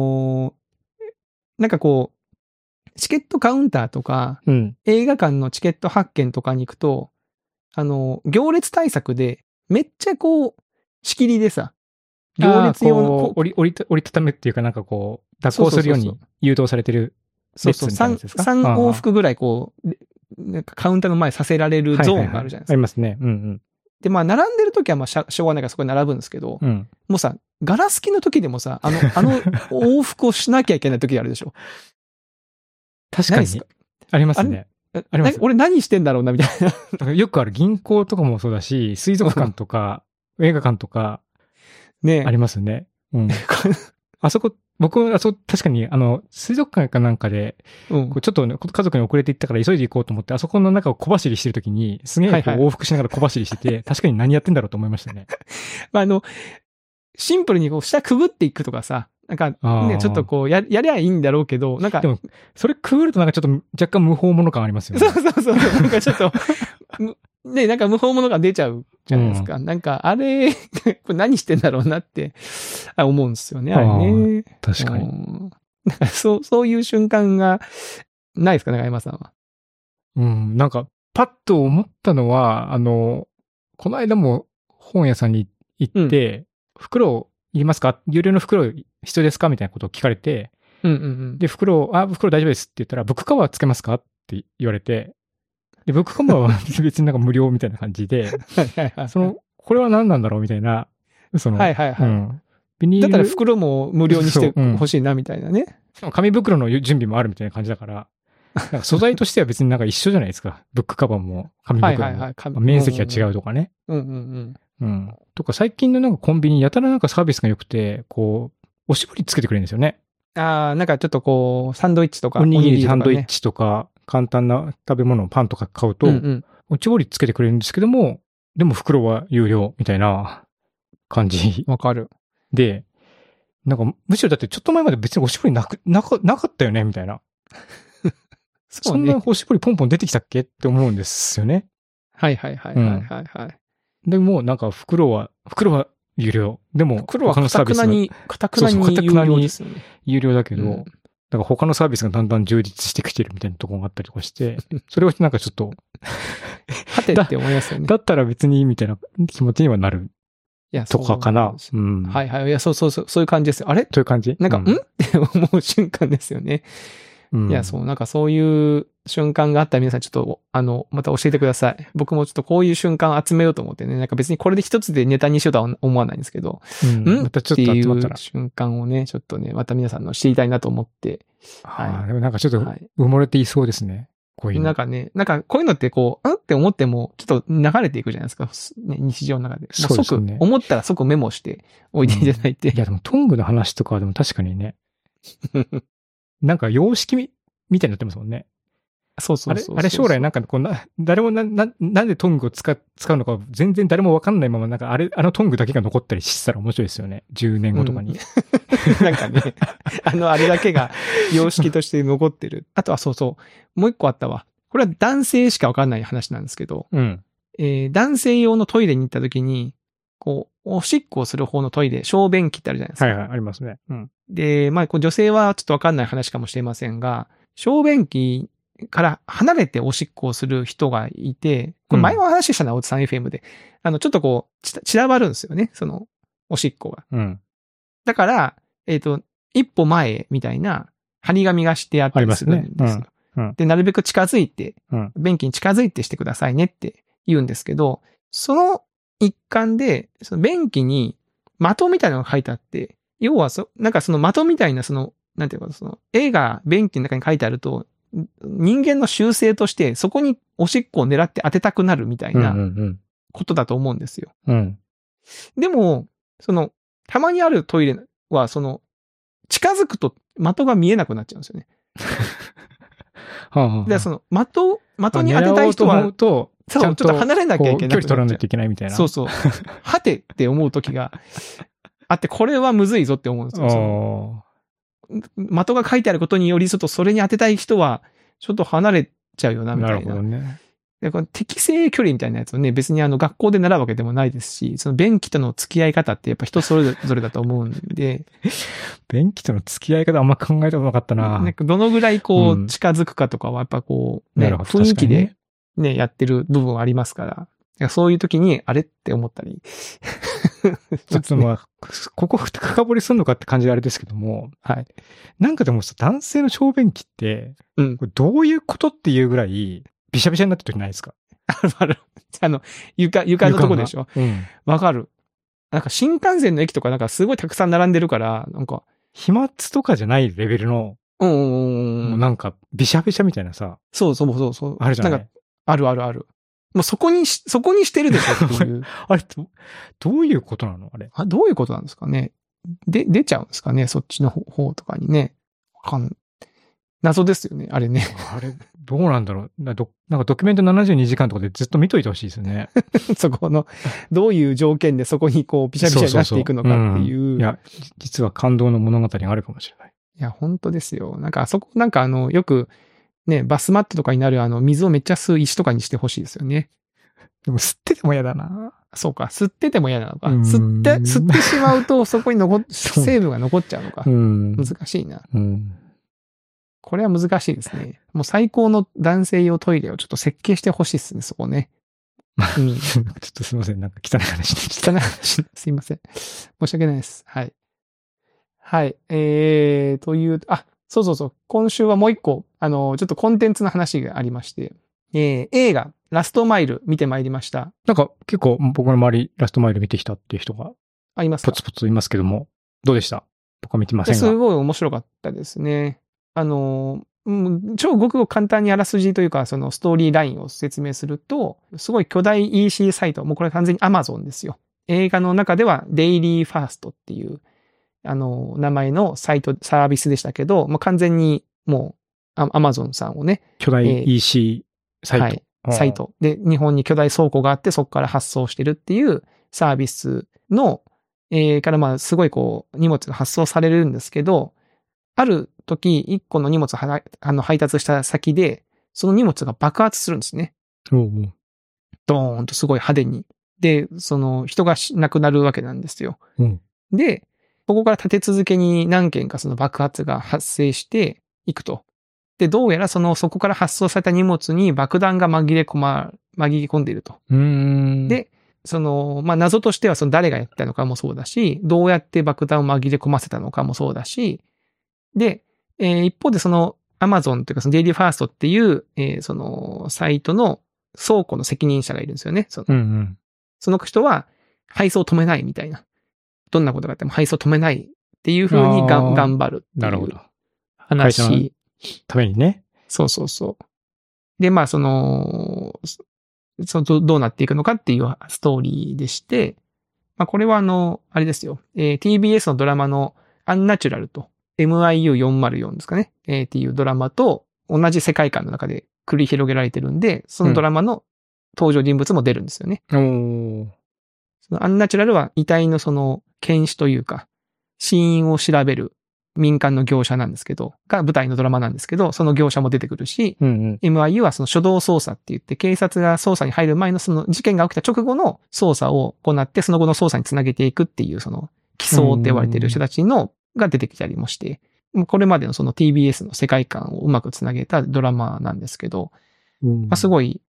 なんかこう、チケットカウンターとか、映画館のチケット発券とかに行くと、行列対策で、めっちゃこう、仕切りでさ、 行列用の折りたためっていうかなんかこう、蛇行するように誘導されてる列みたいなやつですか？ 3往復ぐらいこう、なんかカウンターの前させられるゾーンがあるじゃないですか。 ありますね。うんうん。 で、まあ、並んでる時はまあ、しょうがないからそこに並ぶんですけど、もうさ、ガラス機の時でもさ、往復をしなきゃいけない時あるでしょ。 確かに。ありますね。 あります。俺何してんだろうな、みたいな。よくある銀行とかもそうだし、水族館とか、映画館とか、ねありますね。うん。あそこ、僕、確かに、水族館かなんかで、ちょっと、ね、家族に遅れて行ったから急いで行こうと思って、あそこの中を小走りしてるときに、すげえ往復しながら小走りしてて、確かに何やってんだろうと思いましたね。 まあ、シンプルにこう、下くぐっていくとかさ、なんか、ね、ちょっとこう、やりゃいいんだろうけど、なんか。 でも、それくぐるとなんかちょっと若干無法者感ありますよね。 そう。なんかちょっと、ね、なんか無法者が出ちゃうじゃないですか。なんか、あれ、これ何してんだろうなって思うんですよね、あれね。 確かに。 なんかそういう瞬間がないですか、中山さんは。 なんか、パッと思ったのは、この間も本屋さんに行って、袋いりますか？有料の袋必要ですかみたいなことを聞かれて、で、袋大丈夫ですって言ったら、ブックカバーつけますかって言われて、で、ブックカバーは別になんか無料みたいな感じで、これは何なんだろうみたいな、 ビニール。だったら袋も無料にしてほしいなみたいなね。 紙袋の準備もあるみたいな感じだから、なんか素材としては別になんか一緒じゃないですか。ブックカバーも紙袋も。面積が違うとかね。とか最近のなんかコンビニやたらなんかサービスが良くて、こう、おしぼりつけてくれるんですよね。 なんかちょっとこう、サンドイッチとか。 おにぎりサンドイッチとか、簡単な食べ物、パンとか買うと、おしぼりつけてくれるんですけども、でも袋は有料みたいな感じ。 わかる。 で、なんかむしろだってちょっと前まで別におしぼりなかったよねみたいな。そんなおしぼりポンポン出てきたっけって思うんですよね。 はい。 でもなんか袋は有料。でも袋は堅くなに有料ですよね。 有料だけど、だから他のサービスがだんだん充実してきてるみたいなところがあったりとかして、それをなんかちょっとはてって思いますよね。 だったら別にみたいな気持ちにはなる。とかかな。 はい。いや、そういう感じですよ。あれという感じなんか、って思う瞬間ですよね。いや、なんかそういう瞬間があったら皆さんちょっと、また教えてください。僕もちょっとこういう瞬間集めようと思ってね、なんか別にこれで一つでネタにしようとは思わないんですけど、 またちょっとっていう瞬間をね、ちょっとね、また皆さんの知りたいなと思って。 でもなんかちょっと埋もれていそうですね。こういうの。 なんかね、なんかこういうのってこう、って思っても、ちょっと流れていくじゃないですか。ね、日常の中で。 そうですね。 思ったら即メモしておいていただいて。 いや、でもトングの話とかでも確かにね。なんか様式みたいになってますもんね。 そう。 あれ将来なんか誰もなんでトングを使うのか全然誰もわかんないままなんかあのトングだけが残ったりしたら面白いですよね。10年後とかに。 なんかね、あれだけが様式として残ってる。あとはもう一個あったわ。これは男性しかわかんない話なんですけど、男性用のトイレに行った時に、こう、おしっこをする方のトイレ、小便器ってあるじゃないですか。 はい、ありますね。 で、まあ、女性はちょっとわかんない話かもしれませんが、小便器から離れておしっこをする人がいて、これ前も話したな、おつさん FM で。ちょっとこう、散らばるんですよね、おしっこが。だから、一歩前みたいな張り紙がしてあったりするんですよ。で、なるべく近づいて、便器に近づいてしてくださいねって言うんですけど、その一環で、その便器に的みたいなのが書いてあって、要はなんかその的みたいななんていうか、絵が便器の中に書いてあると、人間の習性としてそこにおしっこを狙って当てたくなるみたいなことだと思うんですよ。でも、たまにあるトイレは、近づくと的が見えなくなっちゃうんですよね。で、的に当てたい人は、ちょっと離れなきゃいけない。 距離取らなきゃいけないみたいな。 はてって思う時があって、これはむずいぞって思うんですよ。的が書いてあることにより、ちょっとそれに当てたい人は、ちょっと離れちゃうよな、みたいな。 なるほどね。 でこの適正距離みたいなやつをね、別に学校で習うわけでもないですし、その便器との付き合い方ってやっぱ人それぞれだと思うんで。 便器との付き合い方あんま考えたことなかったな。 なんかどのぐらいこう、近づくかとかはやっぱこう、ね、雰囲気でね、やってる部分はありますから。そういう時に、あれって思ったり。 ちょっとまあ、ここ深掘りするのかって感じであれですけども。 はい。 なんかでもさ、男性の小便器って、これどういうことっていうぐらい、びしゃびしゃになってる時ないですか？ ある。床のとこでしょ？わかる。なんか新幹線の駅とかなんかすごいたくさん並んでるから、なんか。 飛沫とかじゃないレベルの、もうなんか、びしゃびしゃみたいなさ。 そう。 あるじゃない？ なんか、ある。もうそこにしてるでしょっていう。 あれ、どういうことなのあれ。 どういうことなんですかね。出ちゃうんですかね、そっちの方とかにね。謎ですよね、あれね。 あれ、どうなんだろう。なんかドキュメント72時間とかでずっと見といてほしいですよね。 そこの、どういう条件でそこにこう、びしゃびしゃになっていくのかっていう。 いや、実は感動の物語があるかもしれない。 いや、本当ですよ。なんかあそこ、なんかよく、ね、バスマットとかになる水をめっちゃ吸う石とかにしてほしいですよね。 でも吸ってても嫌だな。 そうか、吸ってても嫌なのか。吸ってしまうとそこに成分が残っちゃうのか。難しいな。これは難しいですね。もう最高の男性用トイレをちょっと設計してほしいですね、そこね。 ちょっとすいません。なんか汚い話でした。 汚い話。すいません。申し訳ないです。はい。はい。という、そう。今週はもう一個、ちょっとコンテンツの話がありまして、映画、ラストマイル見てまいりました。 なんか結構僕の周り、ラストマイル見てきたっていう人が、 いますか？ ポツポツいますけども、どうでした？僕は見てませんが。 すごい面白かったですね。超ごく簡単にあらすじというか、そのストーリーラインを説明すると、すごい巨大 EC サイト、もうこれ完全に Amazon ですよ。映画の中ではデイリーファーストっていう、名前のサービスでしたけど、もう完全にもう Amazon さんをね。 巨大 EC サイト。 はい。サイト。で、日本に巨大倉庫があって、そこから発送してるっていうサービスの、からまあ、すごいこう、荷物が発送されるんですけど、ある時、一個の荷物を配達した先で、その荷物が爆発するんですね。ドーンとすごい派手に。で、その人が亡くなるわけなんですよ。で、ここから立て続けに何件かその爆発が発生していくと。で、どうやらそこから発送された荷物に爆弾が紛れ込んでいると。で、まあ、謎としては誰がやったのかもそうだし、どうやって爆弾を紛れ込ませたのかもそうだし、で、一方でAmazon というかデイリーファーストっていう、サイトの倉庫の責任者がいるんですよね。その人は配送を止めないみたいな。どんなことがあっても配送を止めないっていう風に頑張るっていう話。 ためにね。 そう。で、まあどうなっていくのかっていうストーリーでして、まあこれはあれですよ。TBS のドラマのアンナチュラルと MIU404 ですかね。っていうドラマと同じ世界観の中で繰り広げられてるんで、そのドラマの登場人物も出るんですよね。そのアンナチュラルは遺体の検視というか、死因を調べる民間の業者なんですけど、が舞台のドラマなんですけど、その業者も出てくるし、MIU は初動捜査って言って、警察が捜査に入る前の事件が起きた直後の捜査を行って、その後の捜査につなげていくっていう、奇想って言われている人たちが出てきたりもして、これまでのTBS の世界観をうまくつなげたドラマなんですけど、すごい、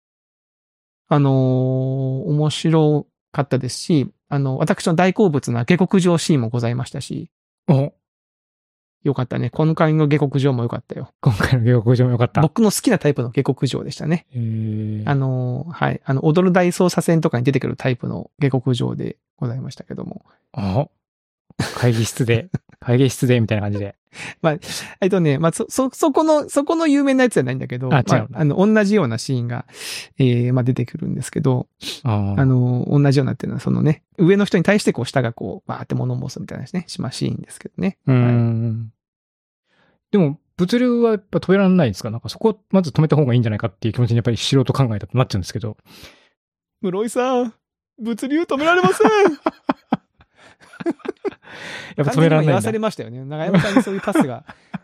面白かったですし、私の大好物な下克上シーンもございましたし、よかったね。今回の下克上もよかったよ。 今回の下克上もよかった。 僕の好きなタイプの下克上でしたね。はい。踊る大捜査線とかに出てくるタイプの下克上でございましたけども。 会議室でみたいな感じで。 まあ、まあ、そこの有名なやつじゃないんだけど、 違う。 同じようなシーンが、まあ出てくるんですけど、同じようなっていうのは上の人に対して下がバーって物申すみたいなね、シーンですけどね。 でも、物流はやっぱ止められないんですか？なんかそこをまず止めた方がいいんじゃないかっていう気持ちにやっぱり素人考えだとなっちゃうんですけど。 室井さん、物流止められませんやっぱ止められないんだ。 言わされましたよね。長山さんにそういうパスが。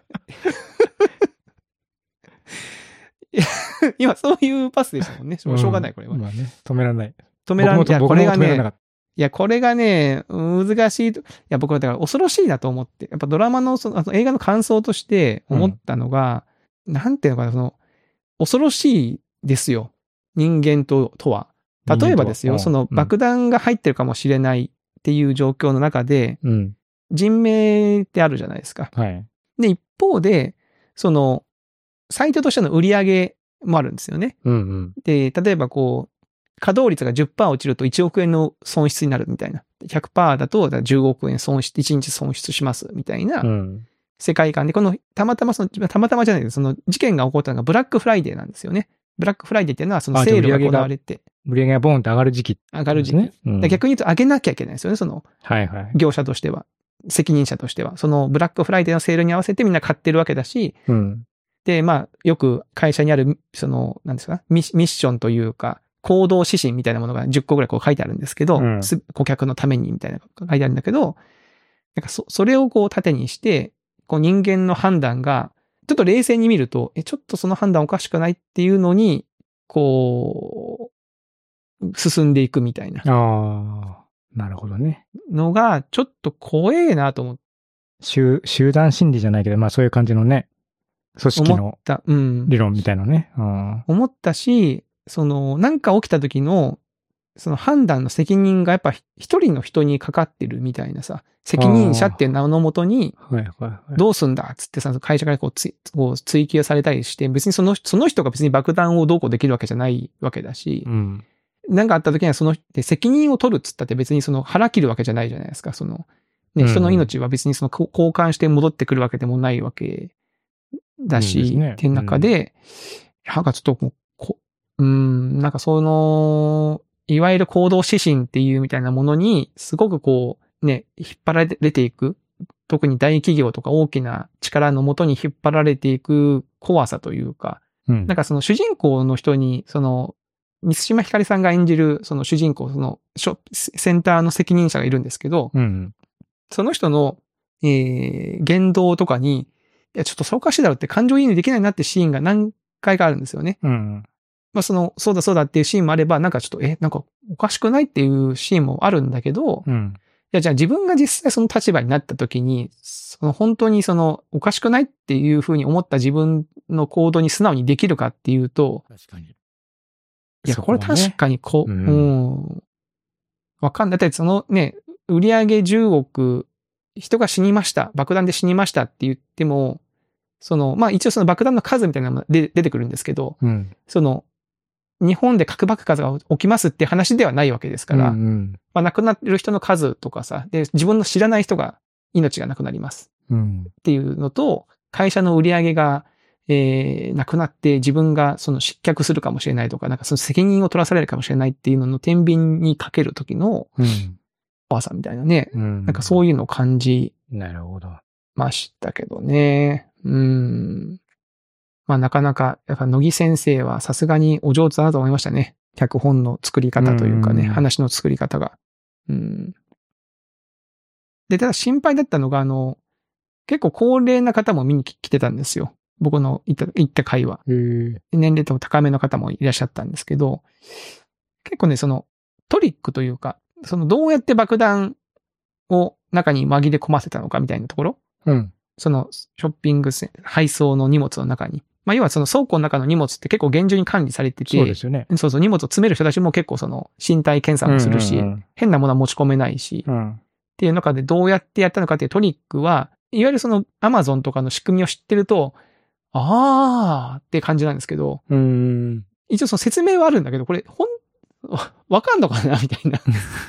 今そういうパスでしたもんね。しょうがない、これは。 まあね、止められない。 止められない。いや、これがね、 いや、 これがね、難しいと。いや、僕はだから恐ろしいなと思って。やっぱドラマの、映画の感想として思ったのが、なんていうのかな、恐ろしいですよ。人間とは。例えばですよ、爆弾が入ってるかもしれないっていう状況の中で、人命ってあるじゃないですか。 はい。 で、一方で、サイトとしての売り上げもあるんですよね。で、例えば稼働率が 10% 落ちると1億円の損失になるみたいな。100% だと10億円1日損失しますみたいな世界観で、たまたまじゃないです。事件が起こったのがブラックフライデーなんですよね。ブラックフライデーっていうのはセールが行われて。 売り上げがボーンって上がる時期、 上がる時期。逆に言うと上げなきゃいけないですよね、 はいはい。 業者としては。責任者としては。ブラックフライデーのセールに合わせてみんな買ってるわけだし、で、よく会社にある、なんですか、ミッションというか、行動指針みたいなものが10個ぐらい書いてあるんですけど、顧客のためにみたいなのが書いてあるんだけど、なんかそれを盾にして、人間の判断が、ちょっと冷静に見ると、ちょっとその判断おかしくないっていうのに、進んでいくみたいな。 ああ、なるほどね。 のが、ちょっと怖えなと思って。 集団心理じゃないけど、そういう感じのね、組織の理論みたいなね。 思ったし、なんか起きた時の、判断の責任がやっぱ一人の人にかかってるみたいなさ、責任者っていう名のもとに、どうすんだっつってさ、会社から追及されたりして、別にその人が別に爆弾をどうこうできるわけじゃないわけだし、なんかあった時には責任を取るっつったって別に腹切るわけじゃないじゃないですか。人の命は別に交換して戻ってくるわけでもないわけだし、っていう中で、なんかちょっとなんかいわゆる行動指針っていうみたいなものに、すごく引っ張られていく。特に大企業とか大きな力のもとに引っ張られていく怖さというか、なんか主人公の人に、満島ひかりさんが演じる、主人公、センターの責任者がいるんですけど、その人の、言動とかに、いや、ちょっとそうおかしいだろって感情移入できないなってシーンが何回かあるんですよね。そうだそうだっていうシーンもあれば、なんかちょっと、なんかおかしくないっていうシーンもあるんだけど、いや、じゃあ自分が実際その立場になった時に、本当におかしくないっていうふうに思った自分の行動に素直にできるかっていうと、 確かに。 いや、これ確かにわかんない。だって売上10億、人が死にました。爆弾で死にましたって言っても、一応爆弾の数みたいなのが出てくるんですけど、日本で核爆発が起きますって話ではないわけですから、亡くなる人の数とかさ、で、自分の知らない人が命がなくなります。っていうのと、会社の売り上げが、なくなって自分が失脚するかもしれないとか、なんか責任を取らされるかもしれないっていうのの天秤にかける時の怖さみたいなね、なんかそういうのを感じましたけどね。なかなか、やっぱ乃木先生はさすがにお上手だなと思いましたね。脚本の作り方というかね、話の作り方が。で、ただ心配だったのが、結構高齢な方も見に来てたんですよ。僕の行った回は。年齢と高めの方もいらっしゃったんですけど、結構ね、トリックというか、どうやって爆弾を中に紛れ込ませたのかみたいなところ。ショッピング配送の荷物の中に。要は倉庫の中の荷物って結構厳重に管理されてて。 そうですよね。 荷物を詰める人たちも結構身体検査もするし、変なものは持ち込めないし、っていう中でどうやってやったのかっていうトリックは、いわゆるAmazon とかの仕組みを知ってると、って感じなんですけど、一応説明はあるんだけど、これ、わかんのかなみたいな。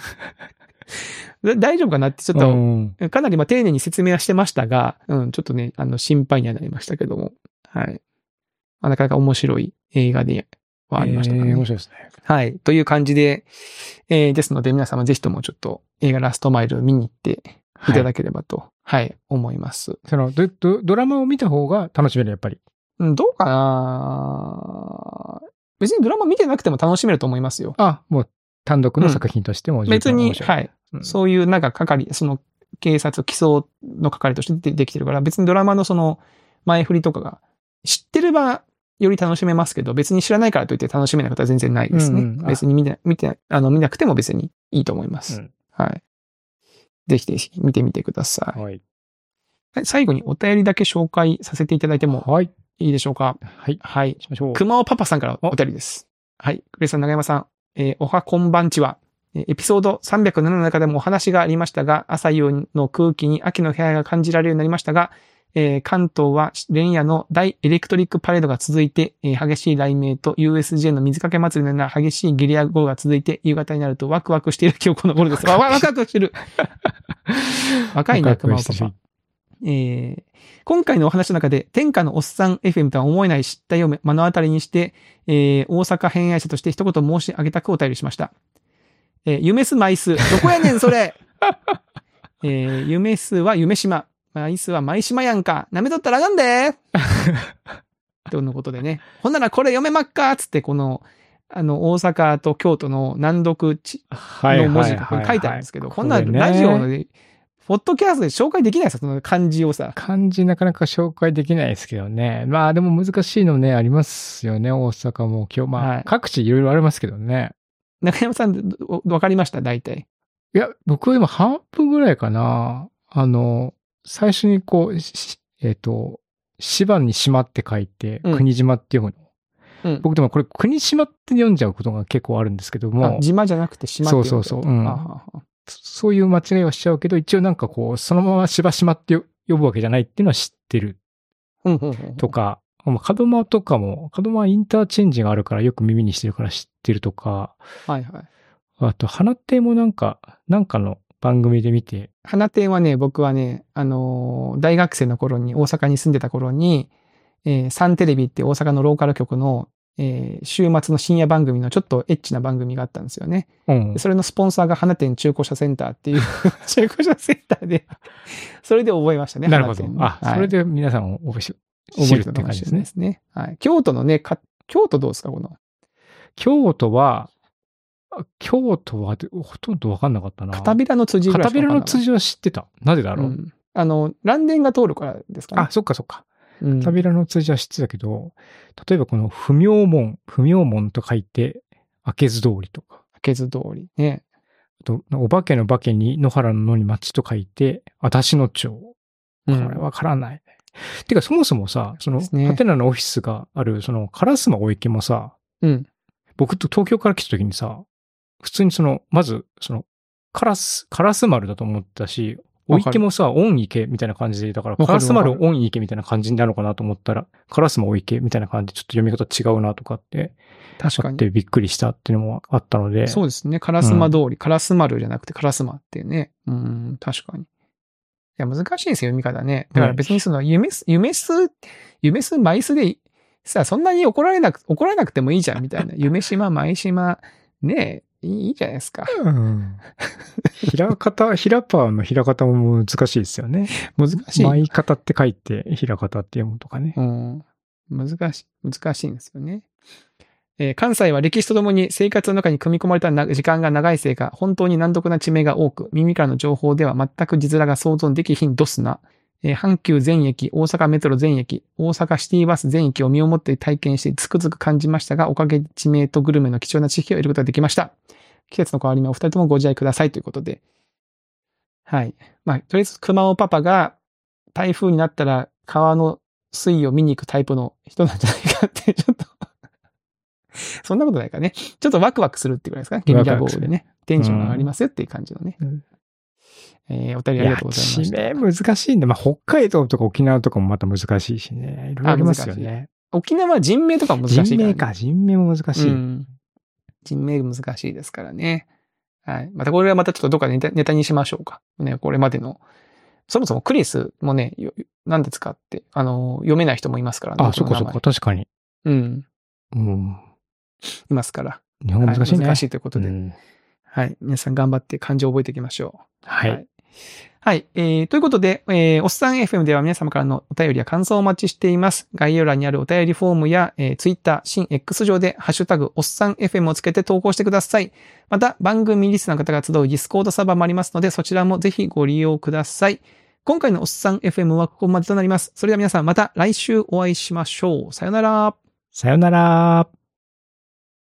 大丈夫かなってちょっと、かなり丁寧に説明はしてましたが、ちょっとね、心配にはなりましたけども。はい。なかなか面白い映画ではありましたかね。 面白いですね。 はい。という感じで、ですので皆様ぜひともちょっと映画ラストマイル見に行っていただければと、思います。 ドラマを見た方が楽しめる、やっぱり。 どうかな別にドラマ見てなくても楽しめると思いますよ。 もう単独の作品としても別に、そういうなんか警察、起訴の係としてできてるから、別にドラマのその前振りとかが知ってればより楽しめますけど、別に知らないからといって楽しめないことは全然ないですね。別に見なくても別にいいと思います。はい。ぜひぜひ見てみてください。はい。最後にお便りだけ紹介させていただいてもいいでしょうか。はい。はい。しましょう。熊尾パパさんからお便りです。はい。クレさん、長山さん、おはこんばんちは。エピソード307の中でもお話がありましたが、朝夕の空気に秋の気配が感じられるようになりましたが、関東は連夜の大エレクトリックパレードが続いて、激しい雷鳴と USJ の水かけ祭りのような激しいゲリラ豪雨が続いて、夕方になるとワクワクしている今日この頃です。ワクワクしてる。若いな、熊尾パパ。今回のお話の中で、天下のおっさん FM とは思えない失態を目の当たりにして、大阪偏愛者として一言申し上げたくお便りしました。夢すマイス。どこやねん、それ。夢すは夢島。マイスはマイ島やんか。舐めとったらあかんで。とのことでね。ほんならこれ読めまっかつって、この、大阪と京都の難読の文字がここに書いてあるんですけど、こんなラジオで、ポッドキャストで紹介できないですかその漢字をさ。 漢字なかなか紹介できないですけどね。まあでも難しいのね、ありますよね。大阪も今日。まあ、各地いろいろありますけどね。 中山さん、わかりました大体。 いや、僕は今半分ぐらいかな。最初にこう、芝に島って書いて、国島って読むの。僕でもこれ国島って読んじゃうことが結構あるんですけども。 島じゃなくて島って読む。そう。そういう間違いはしちゃうけど、一応なんかこう、そのまま芝島って呼ぶわけじゃないっていうのは知ってる。とか、門真とかも、門真インターチェンジがあるからよく耳にしてるから知ってるとか。 はいはい。 あと、花亭もなんかの番組で見て。 花亭はね、僕はね、大学生の頃に、大阪に住んでた頃に、サンテレビって大阪のローカル局の、週末の深夜番組のちょっとエッチな番組があったんですよね。それのスポンサーが花店中古車センターっていう中古車センターで、それで覚えましたね。 なるほど。それで皆さんを覚えるって感じですね。 はい。京都のね、京都どうですかこの。 京都はほとんどわかんなかったな。 片平の辻ぐらいしか片平の辻は知ってた。なぜだろう。 蘭電が通るからですかね。 そっか。片平の辻は知ってたけど、例えばこの不明門と書いて、明津通りとか。 明津通りね。 あと、お化けの化けに野原の野に町と書いて、あたしの町。これわからない。てかそもそもさ、その、ハテナのオフィスがある、その、烏丸大池もさ、僕と東京から来た時にさ、普通にまず、烏丸だと思ったし、お池もさ、御池みたいな感じで、だから、烏丸御池みたいな感じになるのかなと思ったら、烏丸御池みたいな感じで、ちょっと読み方違うなとかって、 確かに。 ってびっくりしたっていうのもあったので。 そうですね。烏丸通り、烏丸じゃなくて烏丸っていうね。確かに。いや、難しいですよ、読み方ね。だから別に夢すマイスで、さ、そんなに怒られなくてもいいじゃん、みたいな。夢島、マイ島、ねえ、いいじゃないですか。 ひらパーのひら方も難しいですよね。 難しい。 舞方って書いて、ひら方って読むとかね。 難しいんですよね。関西は歴史とともに生活の中に組み込まれた時間が長いせいか、本当に難読な地名が多く、耳からの情報では全く字面が想像できひんドスな。阪急全駅、大阪メトロ全駅、大阪シティバス全駅を身をもって体験してつくづく感じましたが、おかげで地名とグルメの貴重な知識を得ることができました。季節の変わり目お二人ともご自愛くださいということで。はい。まあ、とりあえず熊尾パパが台風になったら川の水位を見に行くタイプの人なんじゃないかって、ちょっとそんなことないかね。ちょっとワクワクするっていうぐらいですかね。ゲリラ豪雨でね。テンションが上がりますよっていう感じのね。お便りありがとうございました。 地名難しいんだ。まあ、北海道とか沖縄とかもまた難しいしね。いろいろありますよね。 沖縄は人名とかも難しいから、ね。 人名も難しい。 人名難しいですからね。はい。またこれはまたちょっとどっかネタにしましょうか。ね、これまでの。そもそもクリスもね、何ですかって、読めない人もいますからね。 そっか、確かに。 いますから。 日本語難しいね。 難しいということで。はい。皆さん頑張って漢字を覚えていきましょう。 はい。 はい。ということで、おっさん FM では皆様からのお便りや感想をお待ちしています。概要欄にあるお便りフォームや、Twitter、新 X 上でハッシュタグ、おっさん FM をつけて投稿してください。また、番組リスナーの方が集う Discord サーバーもありますので、そちらもぜひご利用ください。今回のおっさん FM はここまでとなります。それでは皆さんまた来週お会いしましょう。さよなら。 さよなら。